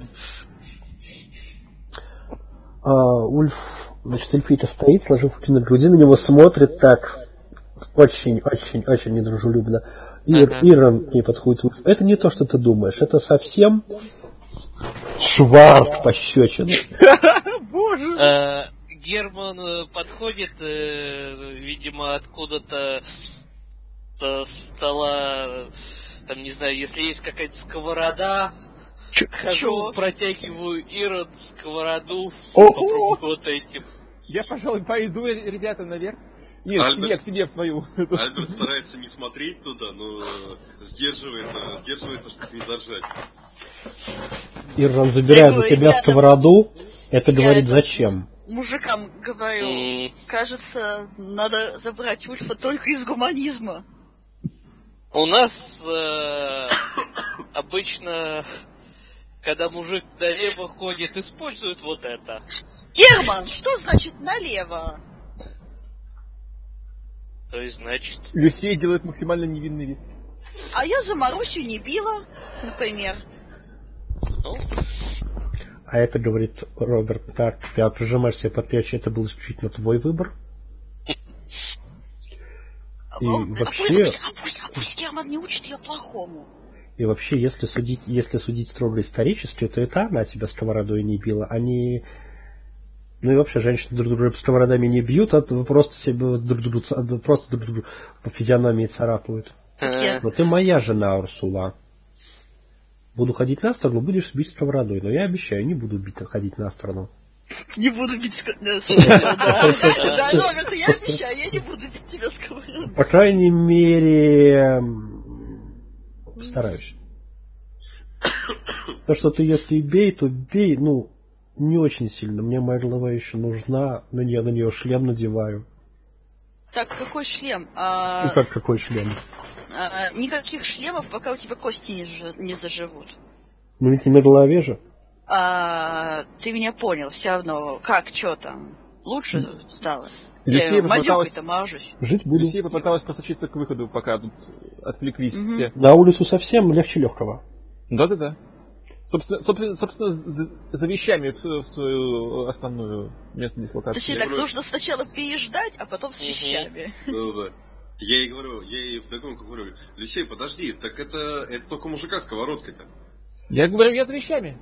Speaker 1: Ульф, значит, эльфийка стоит, сложив руки на груди, на него смотрит так очень недружелюбно. Иррон к ней подходит. Это не то, что ты думаешь, это совсем шварт пощечины.
Speaker 5: Боже! Герман подходит, видимо, откуда-то со стола, там, не знаю, если есть какая-то сковорода, хожу, протягиваю Ирод сковороду, попробую вот этим.
Speaker 4: Я, пожалуй, пойду, ребята, наверх. Нет, к себе в свою.
Speaker 3: Альберт старается не смотреть туда, но сдерживается, чтобы не заржать.
Speaker 1: Иррон забирает у тебя сковороду, это говорит зачем?
Speaker 2: Мужикам говорю, кажется, надо забрать Ульфа только из гуманизма.
Speaker 5: У нас обычно, когда мужик налево ходит, используют вот это.
Speaker 2: Герман, что значит налево?
Speaker 5: То есть, значит...
Speaker 4: Люсия делает максимально невинный вид.
Speaker 2: А я за Марусю не била, например.
Speaker 1: А это, говорит Роберт, так, ты прижимаешь себе под плечи, это был исключительно твой выбор. И вообще...
Speaker 2: Пусть Герман не учит ее плохому.
Speaker 1: И вообще, если судить строго исторически, то это она тебя сковородой не била, а не... Ну и вообще, женщины друг друга сковородами не бьют, а просто себе друг другу по физиономии царапают. Но ты моя жена, Урсула. Буду ходить на сторону, будешь бить сковородой. Но я обещаю, не буду ходить на сторону.
Speaker 2: Не буду бить сковородой. Да, Роберт, я обещаю, я не буду бить тебя сковородой.
Speaker 1: По крайней мере, постараюсь. То, что ты если бей, то бей, не очень сильно. Мне моя голова еще нужна, на нее шлем надеваю.
Speaker 2: Так, какой шлем?
Speaker 1: Как какой шлем?
Speaker 2: Никаких шлемов, пока у тебя кости не заживут.
Speaker 1: Ну ведь не на голове же.
Speaker 2: Ты меня понял, все равно. Как, что там? Лучше стало?
Speaker 4: Люсия
Speaker 2: мазюкой-то мажусь.
Speaker 1: Жить буду.
Speaker 4: Люсия попыталась просочиться к выходу, пока тут отвлеклись все.
Speaker 1: На улицу совсем легче легкого.
Speaker 4: Да. Собственно, за вещами в свою основную место дислокации.
Speaker 2: Точнее, так нужно сначала переждать, а потом с вещами.
Speaker 3: Да. Я ей вдогонку говорю, Люсей, подожди, так это только мужика сковородкой-то.
Speaker 4: Я говорю, я за вещами.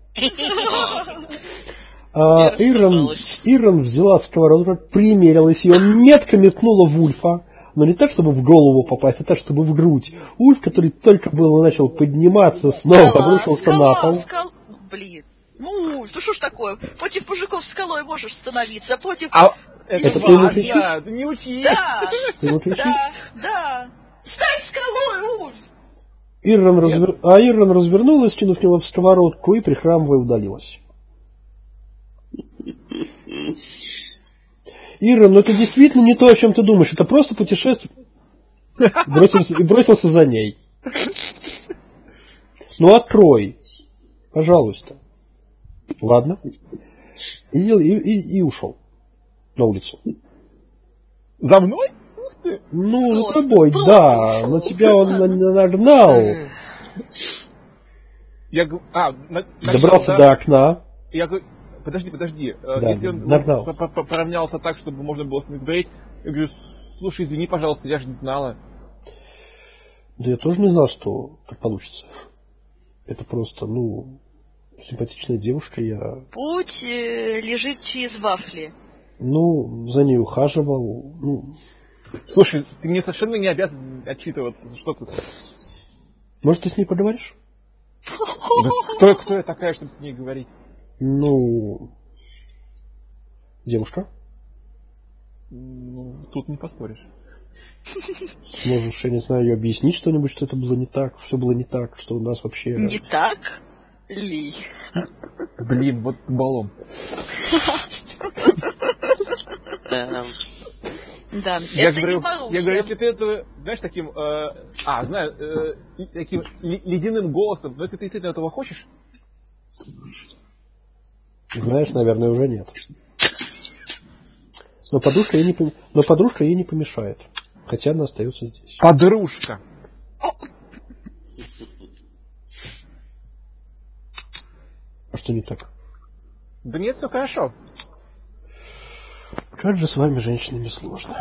Speaker 1: Ирон взяла сковородку, примерилась ее, метко метнула в Ульфа. Но не так, чтобы в голову попасть, а так, чтобы в грудь. Ульф, который только было начал подниматься, снова обрушился на пол.
Speaker 2: Блин. Ну, Ульф, ну что ж такое? Против мужиков скалой можешь становиться, а против...
Speaker 1: Это ты не кричишь?
Speaker 4: Ты не учи.
Speaker 2: Да,
Speaker 1: ты не кричишь?
Speaker 2: Да. Стань скалой, Ульф!
Speaker 1: Ирон развернулась, кинув него в сковородку и, прихрамывая, удалилась. Ира, ну это действительно не то, о чем ты думаешь. Это просто путешествие. Бросился за ней. Ну открой. Пожалуйста. Ладно. И ушел. На улицу.
Speaker 4: За мной?
Speaker 1: Ну, за тобой, да. Но тебя он нагнал. Добрался до окна.
Speaker 4: Я говорю, подожди.
Speaker 1: Да,
Speaker 4: если он поравнялся так, чтобы можно было с ним говорить, я говорю, слушай, извини, пожалуйста, я же не знала.
Speaker 1: Да я тоже не знал, что так получится. Это просто, симпатичная девушка, я...
Speaker 2: Путь лежит через вафли.
Speaker 1: За ней ухаживал,
Speaker 4: Слушай, ты мне совершенно не обязан отчитываться, что ты...
Speaker 1: Может, ты с ней поговоришь?
Speaker 4: Да кто я такая, чтобы с ней говорить?
Speaker 1: Девушка?
Speaker 4: Тут не поспоришь.
Speaker 1: Можешь, я не знаю, ее объяснить что-нибудь, что это было не так, все было не так, что у нас вообще...
Speaker 2: Не так ли?
Speaker 4: Блин, вот баллон.
Speaker 2: Да,
Speaker 4: я
Speaker 2: это
Speaker 4: говорю,
Speaker 2: не Маруся.
Speaker 4: Я говорю, если ты этого, знаешь, таким, таким ледяным голосом, но если ты действительно этого хочешь...
Speaker 1: Знаешь, наверное, уже нет. Но подружка ей не помешает. Хотя она остается здесь.
Speaker 4: Подружка!
Speaker 1: А что не так?
Speaker 4: Да нет, все хорошо.
Speaker 1: Как же с вами, женщинами, сложно.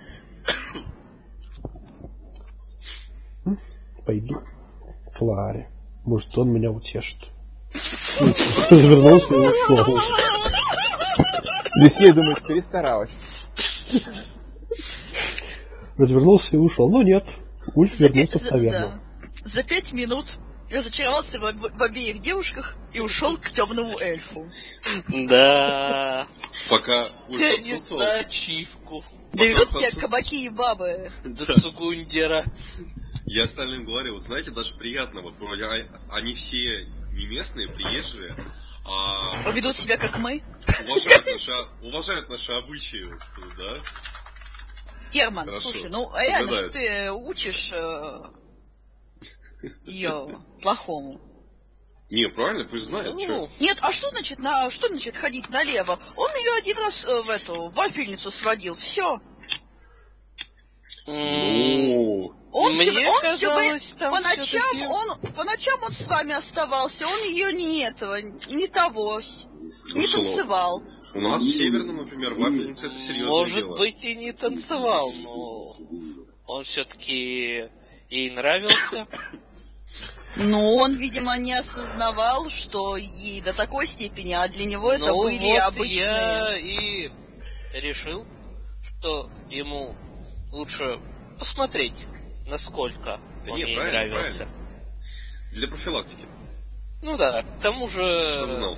Speaker 1: Пойду к Ларе. Может, он меня утешит. Развернулся и ушел.
Speaker 4: Люсия думает, перестаралась.
Speaker 1: Развернулся и ушел. Но нет. Ульф вернулся в таверну.
Speaker 2: За 5 минут разочаровался в обеих девушках и ушел к темному эльфу.
Speaker 5: Да.
Speaker 3: Пока Ульф
Speaker 5: тянет на ачивку.
Speaker 2: Берет тебя кабаки и бабы.
Speaker 5: До Цугундера.
Speaker 3: Я остальным говорю, вот знаете, даже приятно, вот вроде они все не местные, приезжие, а
Speaker 2: ведут себя как мы.
Speaker 3: Уважают наши обычаи, да?
Speaker 2: Герман,
Speaker 3: хорошо.
Speaker 2: Слушай, реально же ты учишь ее плохому.
Speaker 3: Не, правильно, пусть знает.
Speaker 2: Нет, а что значит ходить налево? Он ее один раз в эту вафельницу сводил, все. Он по ночам он с вами оставался, он ее не танцевал.
Speaker 3: У нас в Северном, например, вафельница это серьезное дело.
Speaker 5: Может быть и не танцевал, но он все-таки ей нравился.
Speaker 2: Он, видимо, не осознавал, что ей до такой степени, а для него это были обычные.
Speaker 5: Я и решил, что ему лучше посмотреть, насколько он ей нравился.
Speaker 3: Правильно. Для профилактики.
Speaker 5: Да, к тому же
Speaker 3: чтобы знал.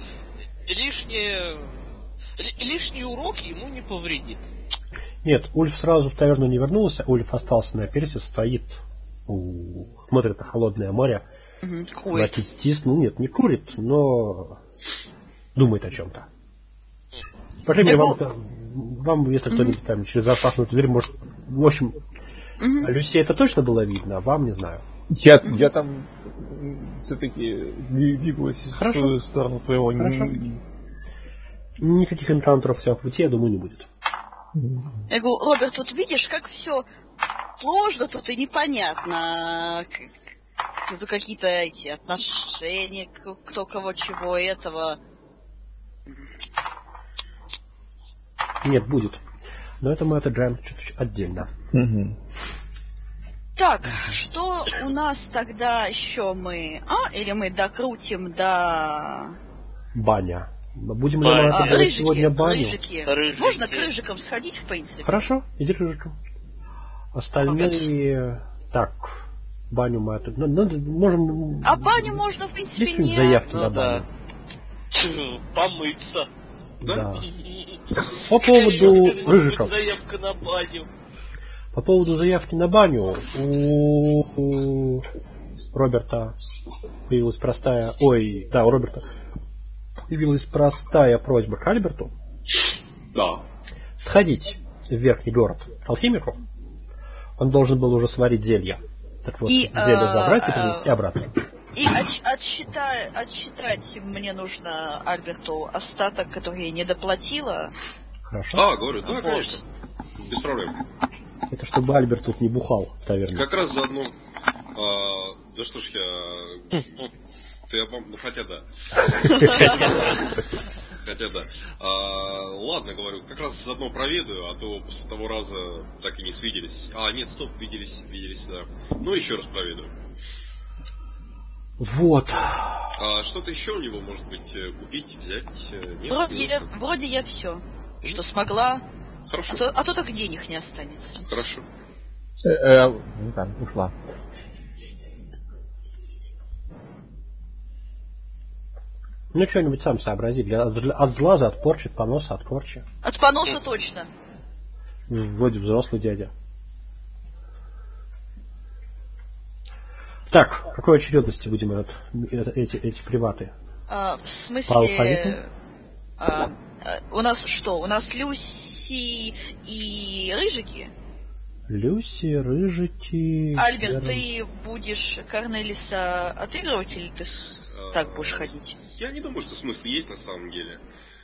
Speaker 5: Лишний урок ему не повредит.
Speaker 1: Нет, Ульф сразу в таверну не вернулся, Ульф остался на пирсе, стоит, смотрит на холодное море.
Speaker 2: Курит.
Speaker 1: Нет, не курит, но думает о чем-то. По крайней мере, вам, если кто-нибудь там через распахнутую дверь, может, в общем, Люси это точно было видно, а вам не знаю.
Speaker 4: Я там все-таки двигалась в сторону своего.
Speaker 1: Хорошо. Никаких энкаунтеров в пути, я думаю, не будет.
Speaker 2: Я говорю, Роберт, тут видишь, как все сложно тут и непонятно. Тут какие-то эти отношения, кто кого чего этого.
Speaker 1: Нет, будет. Но это мы отыграем чуть-чуть отдельно.
Speaker 2: Так, что у нас тогда еще мы... или мы докрутим до...
Speaker 1: Баня. Будем ли мы отыгрывать сегодня баню?
Speaker 2: Рыжики. Можно к рыжикам сходить, в принципе.
Speaker 1: Хорошо, иди к рыжикам. Остальные... Так, баню мы можем...
Speaker 2: А баню можно, в принципе,
Speaker 1: Пишем
Speaker 2: не...
Speaker 1: заявки на баню.
Speaker 5: Помыться.
Speaker 1: Да. По поводу рыжиков.
Speaker 5: Заявка на баню.
Speaker 1: По поводу заявки на баню у Роберта появилась простая... у Роберта появилась простая просьба к Альберту.
Speaker 3: Да.
Speaker 1: Сходить в верхний город к алхимику. Он должен был уже сварить зелье. Так вот, зелье забрать и принести обратно.
Speaker 2: И отсчитать мне нужно Альберту остаток, который я не доплатила.
Speaker 1: Хорошо.
Speaker 3: Говорю, да, вот. Конечно. Без проблем.
Speaker 1: Это чтобы Альберт тут не бухал в таверне.
Speaker 3: Как раз заодно... да что ж я... хотя да. Хотя да. Ладно, говорю, как раз заодно проведаю, а то после того раза так и не свиделись. Нет, стоп, виделись, да. Ну, еще раз проведаю.
Speaker 1: Вот.
Speaker 3: Что-то еще у него, может быть, купить, взять? Нет?
Speaker 2: Вроде я все, что смогла.
Speaker 3: Хорошо.
Speaker 2: А то так денег не останется.
Speaker 3: Хорошо.
Speaker 4: Ушла.
Speaker 1: Ну, что-нибудь сам сообрази. От глаза, от порчи, от поноса, от корчи.
Speaker 2: От поноса точно.
Speaker 1: Вроде взрослый дядя. Так, в какой очередности будем эти приваты?
Speaker 2: В смысле...
Speaker 1: По алфавиту?
Speaker 2: У нас что? У нас Люси и Рыжики?
Speaker 1: Люси, Рыжики...
Speaker 2: Альберт, ты будешь Корнелиса отыгрывать или ты так будешь ходить?
Speaker 3: Я не думаю, что смысл есть на самом деле.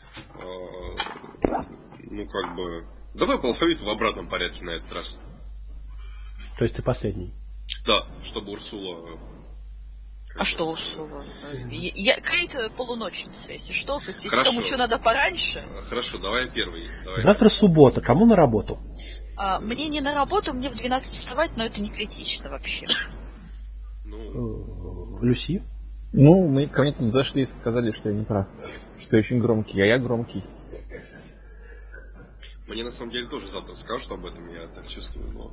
Speaker 3: Давай по алфавиту в обратном порядке на этот раз.
Speaker 1: То есть ты последний?
Speaker 3: Да, чтобы Урсула...
Speaker 2: А что Урсула? Кейт полуночница, если что. Если
Speaker 3: Хорошо.
Speaker 2: кому что надо пораньше.
Speaker 3: Хорошо, давай первый.
Speaker 1: Завтра суббота. Кому на работу?
Speaker 2: Мне не на работу, мне в 12 вставать, но это не критично вообще.
Speaker 1: Люси?
Speaker 4: Мы ко мне тут зашли и сказали, что я не прав. Что я очень громкий, а я громкий.
Speaker 3: Мне на самом деле тоже завтра скажут об этом, я так чувствую, но...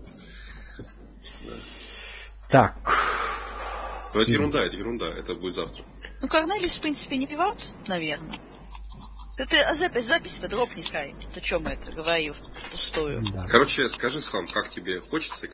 Speaker 1: Так.
Speaker 3: Но это ерунда, это будет завтра.
Speaker 2: Корнелис, в принципе, не пиват, наверное. Ты запись-то дропни, Сай. Ты что мы это говорил впустую?
Speaker 1: Да.
Speaker 3: Короче, скажи сам, как тебе хочется